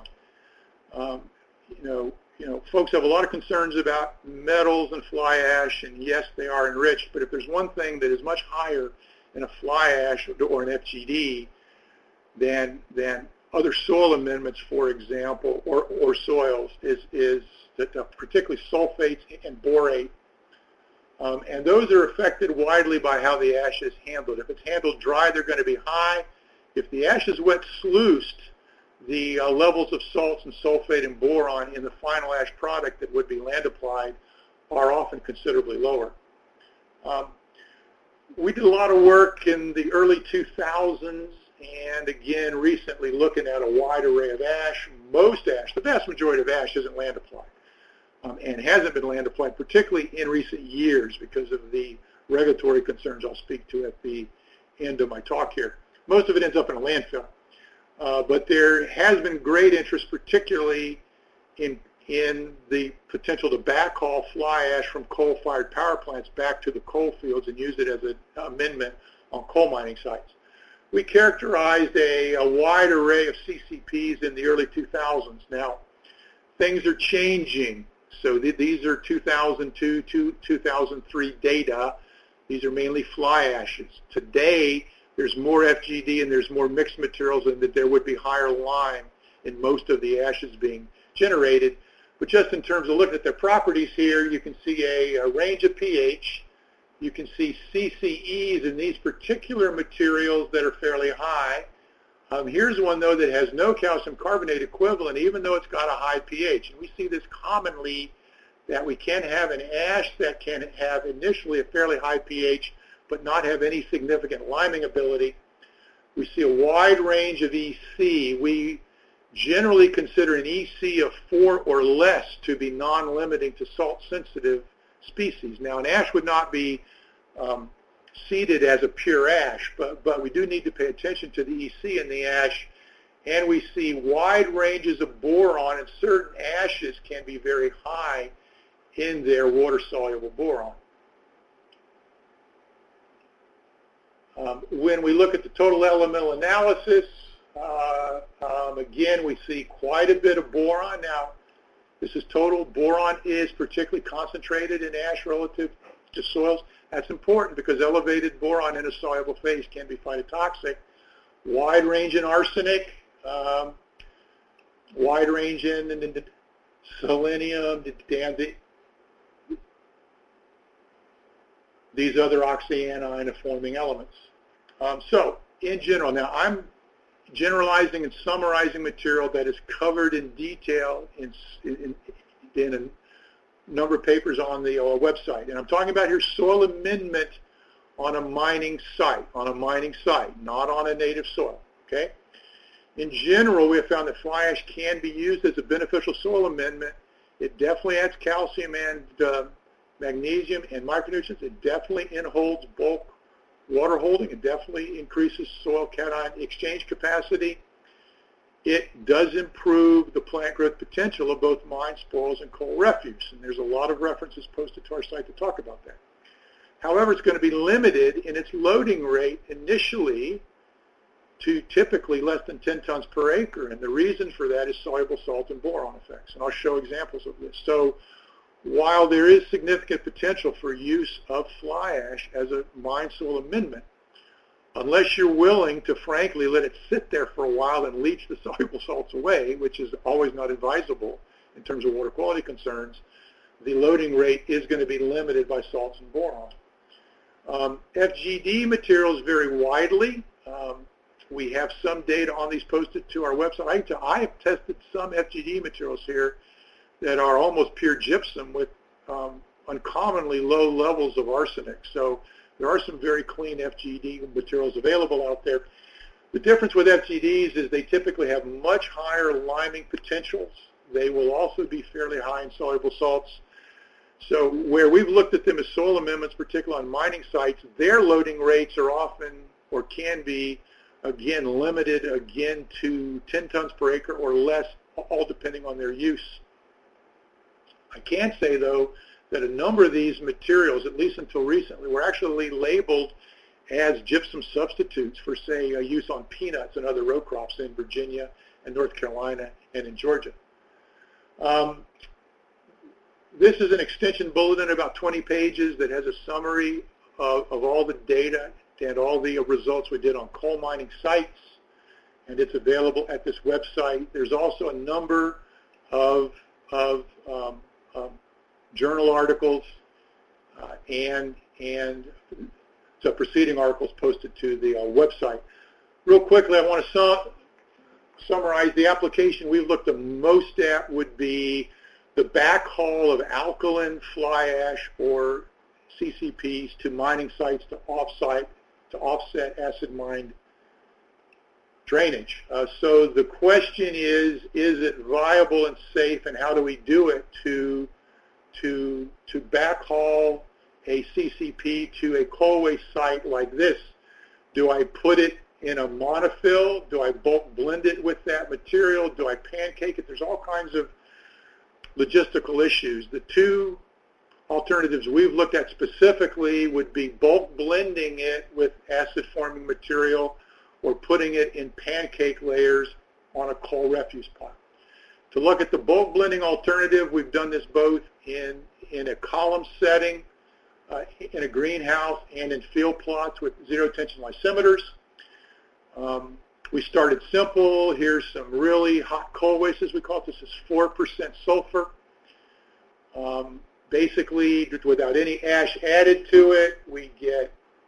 Folks have a lot of concerns about metals and fly ash, and yes, they are enriched, but if there's one thing that is much higher in a fly ash or an FGD than other soil amendments, for example, or soils, is that particularly sulfates and borate. And those are affected widely by how the ash is handled. If it's handled dry, they're going to be high. If the ash is wet sluiced, the levels of salts and sulfate and boron in the final ash product that would be land applied are often considerably lower. We did a lot of work in the early 2000s and again recently looking at a wide array of ash. Most ash, the vast majority of ash isn't land applied and hasn't been land applied, particularly in recent years because of the regulatory concerns I'll speak to at the end of my talk here. Most of it ends up in a landfill. But there has been great interest, particularly in the potential to backhaul fly ash from coal-fired power plants back to the coal fields and use it as an amendment on coal mining sites. We characterized a wide array of CCPs in the early 2000s. Now, things are changing. So these are 2002 to 2003 data. These are mainly fly ashes. Today, there's more FGD and there's more mixed materials, and that there would be higher lime in most of the ashes being generated. But just in terms of looking at their properties here, you can see a range of pH. You can see CCEs in these particular materials that are fairly high. Here's one, though, that has no calcium carbonate equivalent, even though it's got a high pH. And we see this commonly, that we can have an ash that can have initially a fairly high pH, but not have any significant liming ability. We see a wide range of EC. We generally consider an EC of 4 or less to be non-limiting to salt-sensitive species. Now, an ash would not be seeded as a pure ash, but we do need to pay attention to the EC in the ash, and we see wide ranges of boron, and certain ashes can be very high in their water-soluble boron. When we look at the total elemental analysis, again, we see quite a bit of boron. Now, this is total. Boron is particularly concentrated in ash relative to soils. That's important because elevated boron in a soluble phase can be phytotoxic. Wide range in arsenic, wide range in selenium, these other oxyanion-forming elements. So, in general, now I'm generalizing and summarizing material that is covered in detail in a number of papers on the website. And I'm talking about here soil amendment on a mining site, not on a native soil, okay? In general, we have found that fly ash can be used as a beneficial soil amendment. It definitely adds calcium and magnesium and micronutrients. It definitely enholds bulk water holding. It definitely increases soil cation exchange capacity. It does improve the plant growth potential of both mine spoils and coal refuse, and there's a lot of references posted to our site to talk about that. However, it's going to be limited in its loading rate initially to typically less than 10 tons per acre, and the reason for that is soluble salt and boron effects, and I'll show examples of this. So while there is significant potential for use of fly ash as a mine soil amendment, unless you're willing to, frankly, let it sit there for a while and leach the soluble salts away, which is always not advisable in terms of water quality concerns, the loading rate is going to be limited by salts and boron. FGD materials vary widely. We have some data on these posted to our website. I have tested some FGD materials here that are almost pure gypsum with uncommonly low levels of arsenic. So there are some very clean FGD materials available out there. The difference with FGDs is they typically have much higher liming potentials. They will also be fairly high in soluble salts. So where we've looked at them as soil amendments, particularly on mining sites, their loading rates are often or can be, again, limited again to 10 tons per acre or less, all depending on their use. I can say, though, that a number of these materials, at least until recently, were actually labeled as gypsum substitutes for, say, use on peanuts and other row crops in Virginia and North Carolina and in Georgia. This is an extension bulletin, about 20 pages, that has a summary of all the data and all the results we did on coal mining sites, and it's available at this website. There's also a number of journal articles and so preceding articles posted to the website. Real quickly, I want to summarize the application we've looked the most at would be the backhaul of alkaline fly ash or CCPs to mining sites to offset acid mine drainage. So the question is it viable and safe, and how do we do it to backhaul a CCP to a coal waste site like this? Do I put it in a monofill? Do I bulk blend it with that material? Do I pancake it? There's all kinds of logistical issues. The two alternatives we've looked at specifically would be bulk blending it with acid-forming material or putting it in pancake layers on a coal refuse pile. To look at the bulk blending alternative, we've done this both in a column setting, in a greenhouse, and in field plots with zero-tension lysimeters. We started simple. Here's some really hot coal waste, as we call it. This is 4% sulfur. Basically, without any ash added to it, we get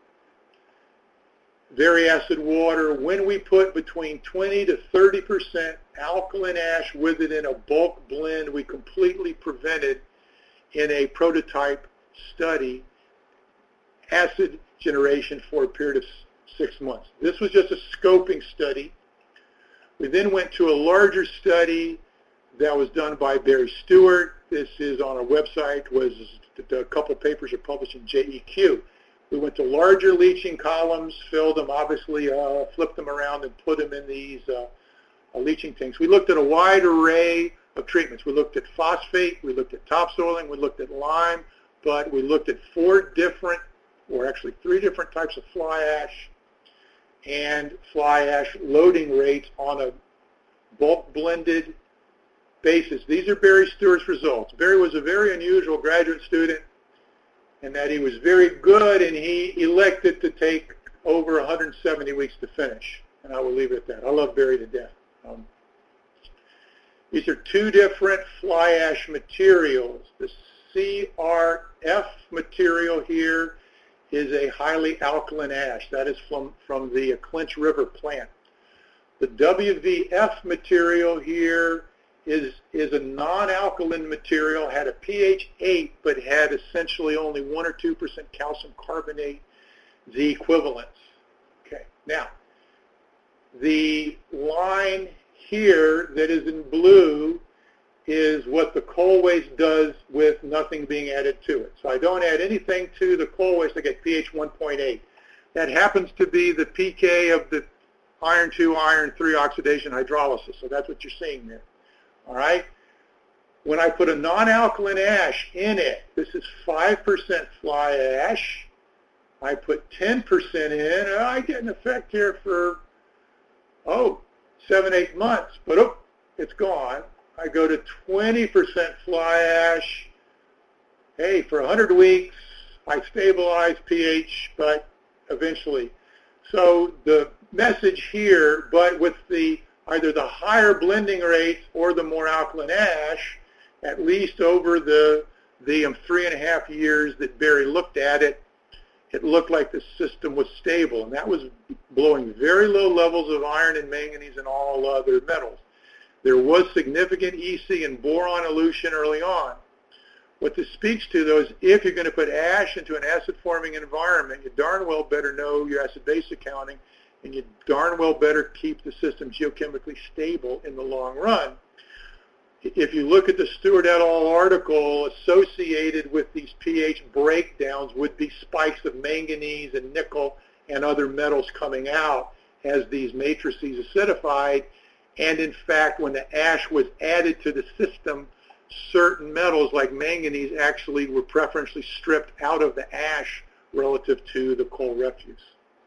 very acid water. When we put between 20 to 30% alkaline ash with it in a bulk blend, we completely prevented, in a prototype study, acid generation for a period 6 months. This was just a scoping study. We then went to a larger study that was done by Barry Stewart. This is on our website. A couple papers are published in JEQ. We went to larger leaching columns, filled them, obviously flipped them around and put them in these leaching tanks. We looked at a wide array of treatments. We looked at phosphate, we looked at topsoiling, we looked at lime, but we looked at 3 different types of fly ash and fly ash loading rates on a bulk blended basis. These are Barry Stewart's results. Barry was a very unusual graduate student in that he was very good, and he elected to take over 170 weeks to finish. And I will leave it at that. I love Barry to death. These are 2 different fly ash materials. The CRF material here is a highly alkaline ash. That is from the Clinch River plant. The WVF material here is a non-alkaline material, had a pH 8, but had essentially only 1 or 2% calcium carbonate, the equivalence. Okay, now, the line here that is in blue is what the coal waste does with nothing being added to it. So I don't add anything to the coal waste, I get pH 1.8. That happens to be the pK of the iron 2, iron 3 oxidation hydrolysis. So that's what you're seeing there. All right? When I put a non-alkaline ash in it, this is 5% fly ash. I put 10% in, and I get an effect here for, 7-8 months. But, it's gone. I go to 20% fly ash. Hey, for 100 weeks, I stabilize pH, but eventually. So the message here, but with either the higher blending rates or the more alkaline ash, at least over the 3.5 years that Barry looked at it, it looked like the system was stable, and that was blowing very low levels of iron and manganese and all other metals. There was significant EC and boron elution early on. What this speaks to, though, is if you're going to put ash into an acid-forming environment, you darn well better know your acid-base accounting, and you darn well better keep the system geochemically stable in the long run. If you look at the Stewart et al. Article, associated with these pH breakdowns would be spikes of manganese and nickel and other metals coming out as these matrices acidified. And in fact, when the ash was added to the system, certain metals like manganese actually were preferentially stripped out of the ash relative to the coal refuse.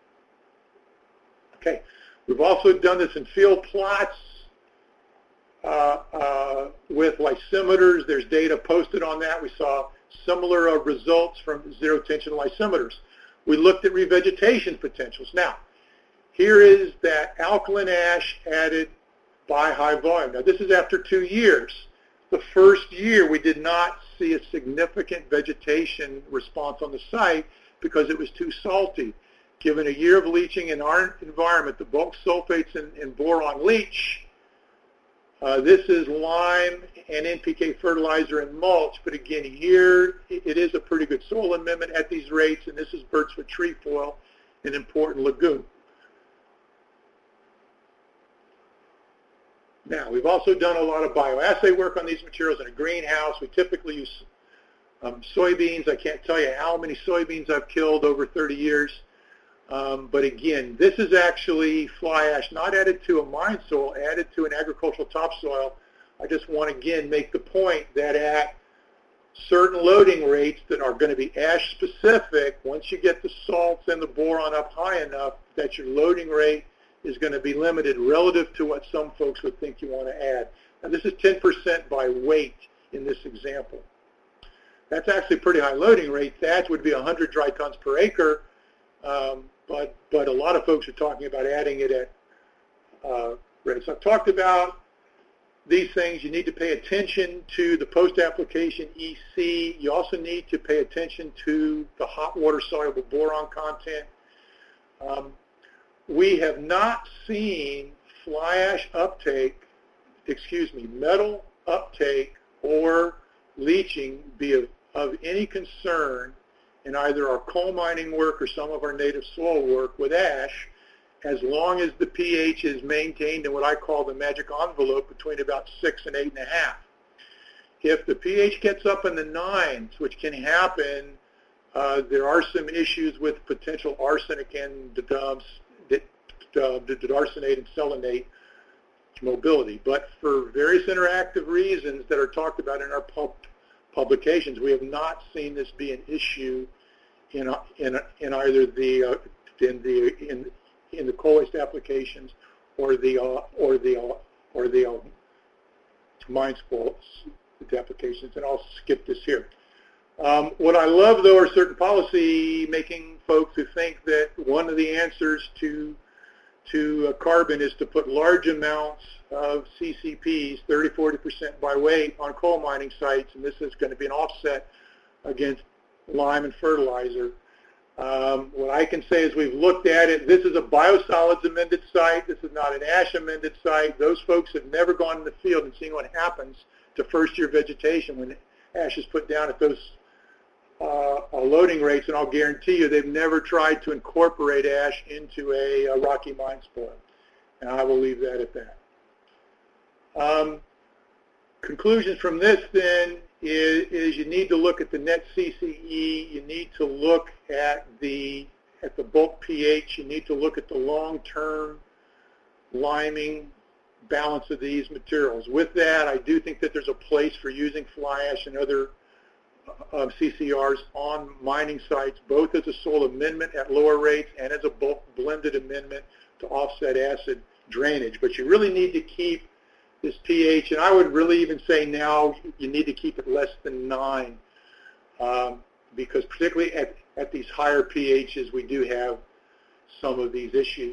Okay, we've also done this in field plots with lysimeters. There's data posted on that. We saw similar results from zero-tension lysimeters. We looked at revegetation potentials. Now, here is that alkaline ash added by high volume. Now, this is after 2 years. The first year, we did not see a significant vegetation response on the site because it was too salty. Given a year of leaching in our environment, the bulk sulfates and boron leach. This is lime and NPK fertilizer and mulch, but again, here it is a pretty good soil amendment at these rates, and this is birchwood trefoil, an important legume. Now, we've also done a lot of bioassay work on these materials in a greenhouse. We typically use soybeans. I can't tell you how many soybeans I've killed over 30 years. But again, this is actually fly ash not added to a mine soil, added to an agricultural topsoil. I just want to again make the point that at certain loading rates that are going to be ash specific, once you get the salts and the boron up high enough, that your loading rate is going to be limited relative to what some folks would think you want to add. Now this is 10% by weight in this example. That's actually a pretty high loading rate. That would be 100 dry tons per acre. But a lot of folks are talking about adding it at rates. I've talked about these things. You need to pay attention to the post-application EC. You also need to pay attention to the hot water soluble boron content. We have not seen fly ash uptake, metal uptake or leaching be of any concern in either our coal mining work or some of our native soil work with ash, as long as the pH is maintained in what I call the magic envelope between about 6 and 8.5. If the pH gets up in the 9s, which can happen, there are some issues with potential arsenic and arsenate and selenate mobility. But for various interactive reasons that are talked about in our publications, we have not seen this be an issue in either the in the coal waste applications or the mine spoils applications. And I'll skip this here. What I love, though, are certain policy-making folks who think that one of the answers to carbon is to put large amounts of CCPs, 30-40% by weight, on coal mining sites, and this is going to be an offset against lime and fertilizer. What I can say is we've looked at it. This is a biosolids amended site. This is not an ash amended site. Those folks have never gone in the field and seen what happens to first-year vegetation when ash is put down at those loading rates, and I'll guarantee you they've never tried to incorporate ash into a rocky mine spoil. And I will leave that at that. Conclusions from this, then, is you need to look at the net CCE. You need to look at the bulk pH. You need to look at the long-term liming balance of these materials. With that, I do think that there's a place for using fly ash and other CCRs on mining sites, both as a soil amendment at lower rates and as a bulk blended amendment to offset acid drainage. But you really need to keep this pH, and I would really even say now you need to keep it less than 9, because particularly at these higher pHs, we do have some of these issues.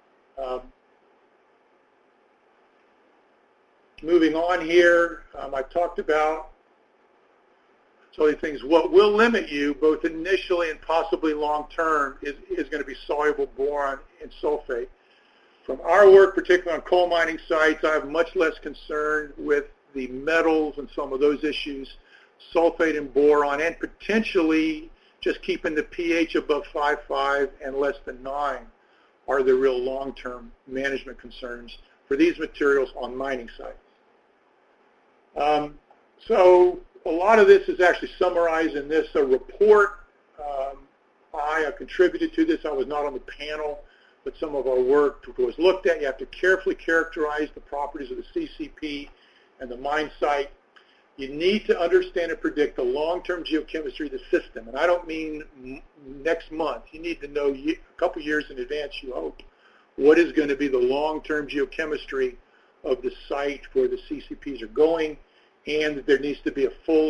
Moving on here, I've talked about so many things. What will limit you, both initially and possibly long-term, is going to be soluble boron and sulfate. From our work, particularly on coal mining sites, I have much less concern with the metals and some of those issues, sulfate and boron, and potentially just keeping the pH above 5.5 and less than 9 are the real long-term management concerns for these materials on mining sites. So a lot of this is actually summarized in this report. I contributed to this. I was not on the panel, but some of our work was looked at. You have to carefully characterize the properties of the CCP and the mine site. You need to understand and predict the long-term geochemistry of the system. And I don't mean next month. You need to know a couple years in advance, you hope, what is going to be the long-term geochemistry of the site where the CCPs are going, and there needs to be a full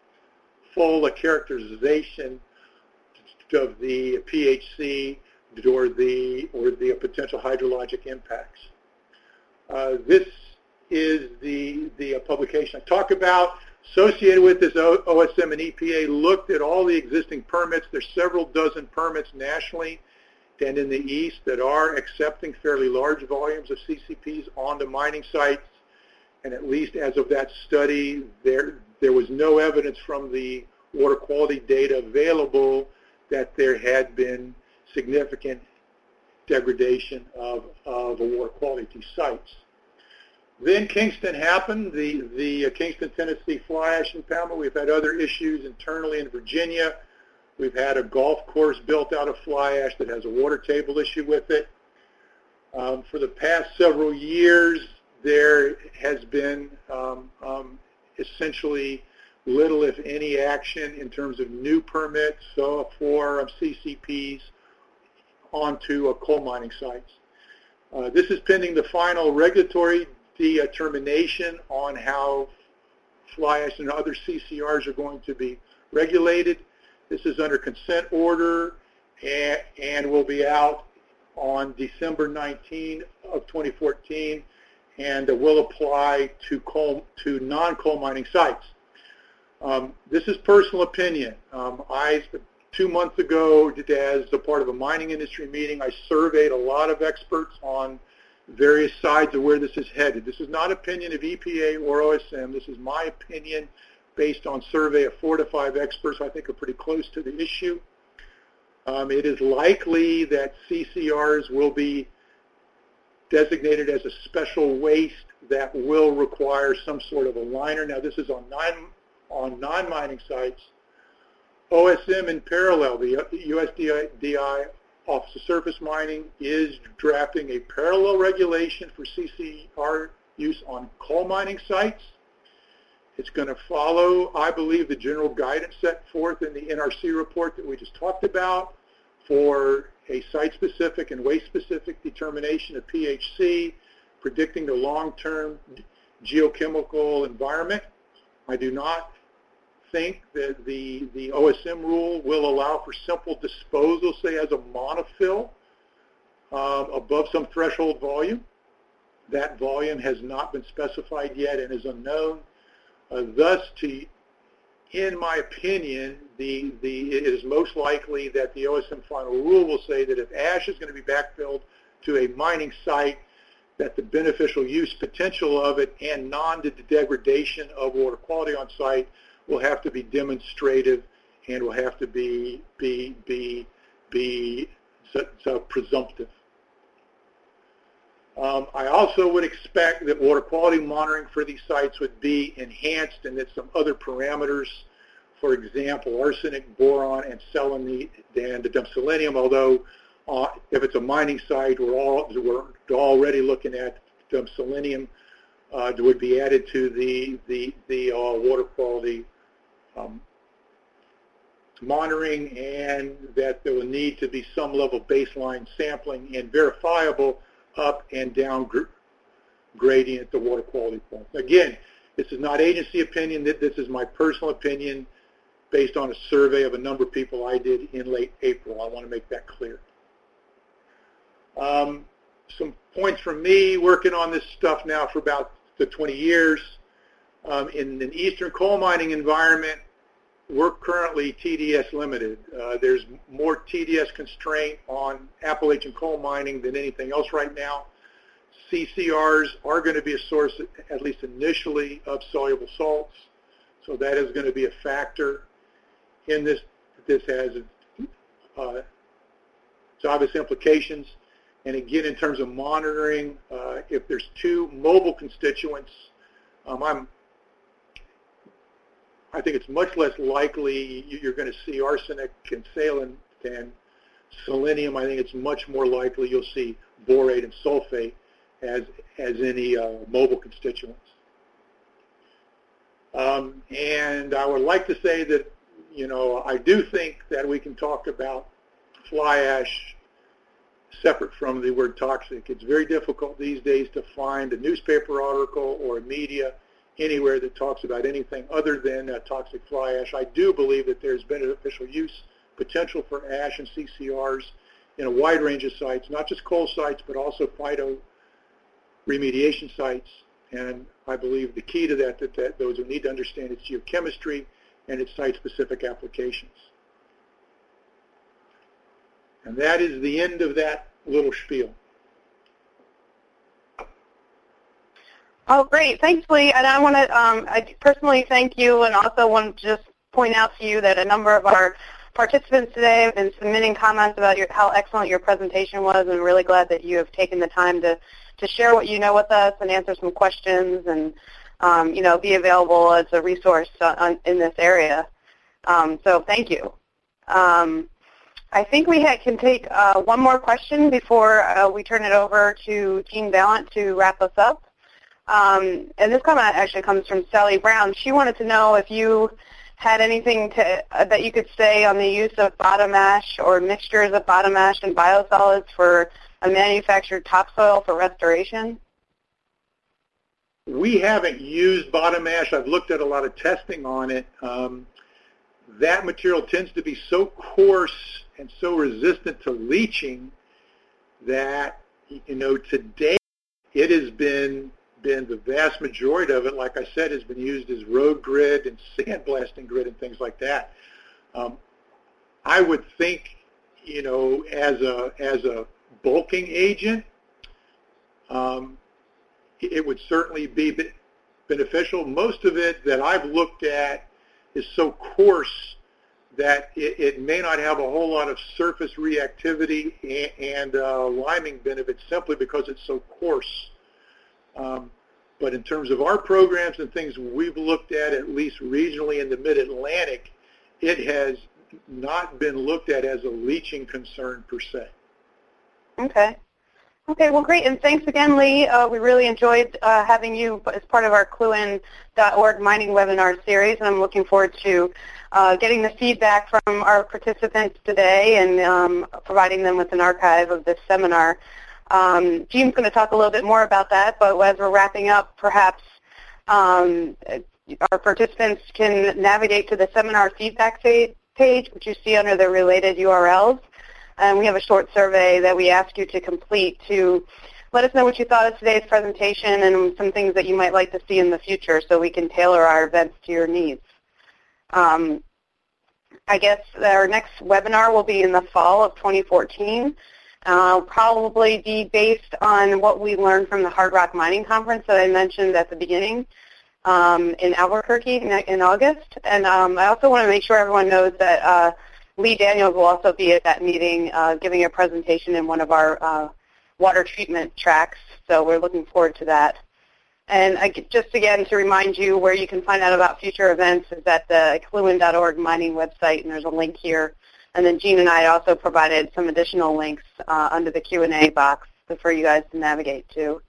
characterization of the PHC or the potential hydrologic impacts. This is the publication I talk about. Associated with this, OSM and EPA looked at all the existing permits. There's several dozen permits nationally and in the East that are accepting fairly large volumes of CCPs onto mining sites. And at least as of that study, there was no evidence from the water quality data available that there had been significant degradation of the water quality at these sites. Then Kingston happened, the Kingston, Tennessee fly ash impoundment. We've had other issues internally in Virginia. We've had a golf course built out of fly ash that has a water table issue with it. For the past several years, there has been essentially little, if any, action in terms of new permits for CCPs onto coal mining sites. This is pending the final regulatory determination on how fly ash and other CCRs are going to be regulated. This is under consent order and will be out on December 19 of 2014, and will apply to non-coal mining sites. This is personal opinion. 2 months ago, as a part of a mining industry meeting, I surveyed a lot of experts on various sides of where this is headed. This is not opinion of EPA or OSM. This is my opinion based on survey of 4 to 5 experts, I think are pretty close to the issue. It is likely that CCRs will be designated as a special waste that will require some sort of a liner. Now, this is on non-mining sites. OSM in parallel, the USDI Office of Surface Mining is drafting a parallel regulation for CCR use on coal mining sites. It's going to follow, I believe, the general guidance set forth in the NRC report that we just talked about for a site-specific and waste-specific determination of PHC, predicting the long-term geochemical environment. I do not think that the OSM rule will allow for simple disposal, say as a monofill, above some threshold volume. That volume has not been specified yet and is unknown. Thus, in my opinion, it is most likely that the OSM final rule will say that if ash is going to be backfilled to a mining site, that the beneficial use potential of it and non-degradation of water quality on site will have to be demonstrative and will have to be presumptive. I also would expect that water quality monitoring for these sites would be enhanced and that some other parameters, for example, arsenic, boron, and selenite, and the dump selenium, although if it's a mining site, we're already looking at dump selenium, would be added to the water quality monitoring, and that there will need to be some level of baseline sampling and verifiable up and down gradient at the water quality point. Again, this is not agency opinion. This is my personal opinion based on a survey of a number of people I did in late April. I want to make that clear. Some points from me working on this stuff now for about 20 years. In an eastern coal mining environment, we're currently TDS limited. There's more TDS constraint on Appalachian coal mining than anything else right now. CCRs are going to be a source, at least initially, of soluble salts. So that is going to be a factor in this. This has obvious implications. And again, in terms of monitoring, if there's 2 mobile constituents, I think it's much less likely you're going to see arsenic and saline than selenium. I think it's much more likely you'll see borate and sulfate as any mobile constituents. And I would like to say that, I do think that we can talk about fly ash separate from the word toxic. It's very difficult these days to find a newspaper article or a media anywhere that talks about anything other than toxic fly ash. I do believe that there's beneficial use potential for ash and CCRs in a wide range of sites, not just coal sites, but also phyto remediation sites. And I believe the key to that those who need to understand its geochemistry and its site-specific applications. And that is the end of that little spiel. Oh, great. Thanks, Lee. And I want to I personally thank you, and also want to just point out to you that a number of our participants today have been submitting comments about how excellent your presentation was, and really glad that you have taken the time to share what you know with us and answer some questions and, be available as a resource in this area. So thank you. I think we can take one more question before we turn it over to Jean Ballant to wrap us up. And this comment actually comes from Sally Brown. She wanted to know if you had anything that you could say on the use of bottom ash or mixtures of bottom ash and biosolids for a manufactured topsoil for restoration. We haven't used bottom ash. I've looked at a lot of testing on it. That material tends to be so coarse and so resistant to leaching that, today it has been the vast majority of it, like I said, has been used as road grid and sandblasting grid and things like that. I would think, as a bulking agent, it would certainly be beneficial. Most of it that I've looked at is so coarse that it may not have a whole lot of surface reactivity and liming benefits simply because it's so coarse. But in terms of our programs and things we've looked at least regionally in the Mid-Atlantic, it has not been looked at as a leaching concern per se. Okay. Okay, well, great. And thanks again, Lee. We really enjoyed having you as part of our cluin.org mining webinar series, and I'm looking forward to getting the feedback from our participants today and providing them with an archive of this seminar. Jean's going to talk a little bit more about that, but as we're wrapping up, perhaps our participants can navigate to the seminar feedback page, which you see under the related URLs. And we have a short survey that we ask you to complete to let us know what you thought of today's presentation and some things that you might like to see in the future so we can tailor our events to your needs. I guess our next webinar will be in the fall of 2014. Probably be based on what we learned from the Hard Rock Mining Conference that I mentioned at the beginning in Albuquerque in August. And I also want to make sure everyone knows that Lee Daniels will also be at that meeting giving a presentation in one of our water treatment tracks, so we're looking forward to that. And just again to remind you where you can find out about future events is at the cluin.org mining website, and there's a link here. And then Jean and I also provided some additional links under the Q&A box for you guys to navigate to.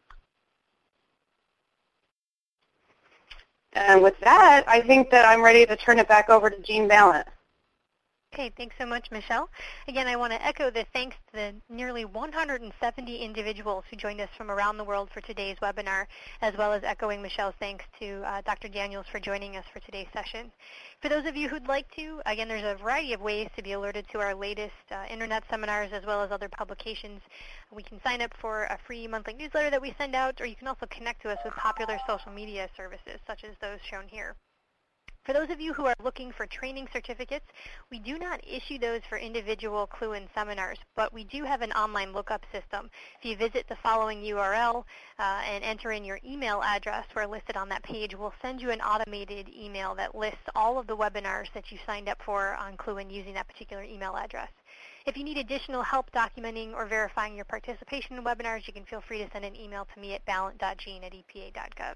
And with that, I think that I'm ready to turn it back over to Jean Ballant. Okay, thanks so much, Michelle. Again, I want to echo the thanks to the nearly 170 individuals who joined us from around the world for today's webinar, as well as echoing Michelle's thanks to Dr. Daniels for joining us for today's session. For those of you who'd like to, again, there's a variety of ways to be alerted to our latest internet seminars as well as other publications. We can sign up for a free monthly newsletter that we send out, or you can also connect to us with popular social media services, such as those shown here. For those of you who are looking for training certificates, we do not issue those for individual Cluin seminars, but we do have an online lookup system. If you visit the following URL and enter in your email address where listed on that page, we'll send you an automated email that lists all of the webinars that you signed up for on Cluin using that particular email address. If you need additional help documenting or verifying your participation in webinars, you can feel free to send an email to me at ballant.jean@epa.gov.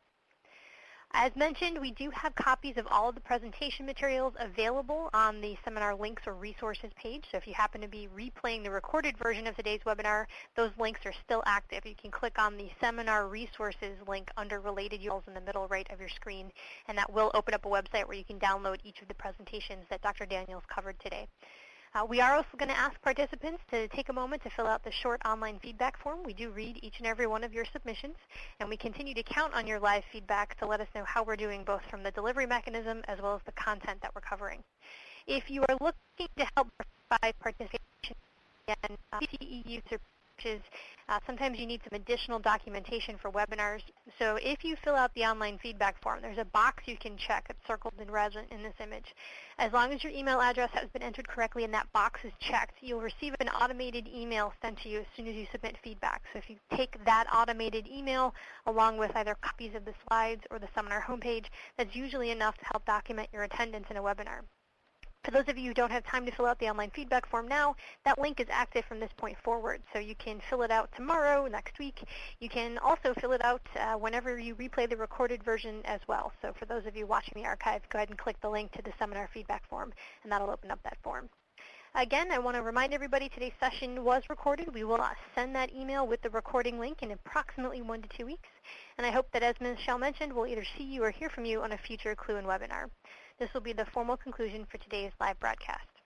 As mentioned, we do have copies of all of the presentation materials available on the seminar links or resources page. So if you happen to be replaying the recorded version of today's webinar, those links are still active. You can click on the seminar resources link under related URLs in the middle right of your screen, and that will open up a website where you can download each of the presentations that Dr. Daniels covered today. We are also going to ask participants to take a moment to fill out the short online feedback form. We do read each and every one of your submissions, and we continue to count on your live feedback to let us know how we're doing both from the delivery mechanism as well as the content that we're covering. If you are looking to help provide participation in CTE searches, sometimes you need some additional documentation for webinars. So if you fill out the online feedback form, there's a box you can check. It's circled in red in this image. As long as your email address has been entered correctly and that box is checked, you'll receive an automated email sent to you as soon as you submit feedback. So if you take that automated email along with either copies of the slides or the seminar homepage, that's usually enough to help document your attendance in a webinar. For those of you who don't have time to fill out the online feedback form now, that link is active from this point forward. So you can fill it out tomorrow, next week. You can also fill it out whenever you replay the recorded version as well. So for those of you watching the archive, go ahead and click the link to the seminar feedback form, and that'll open up that form. Again, I want to remind everybody today's session was recorded. We will send that email with the recording link in approximately 1 to 2 weeks. And I hope that, as Michelle mentioned, we'll either see you or hear from you on a future Cluin webinar. This will be the formal conclusion for today's live broadcast.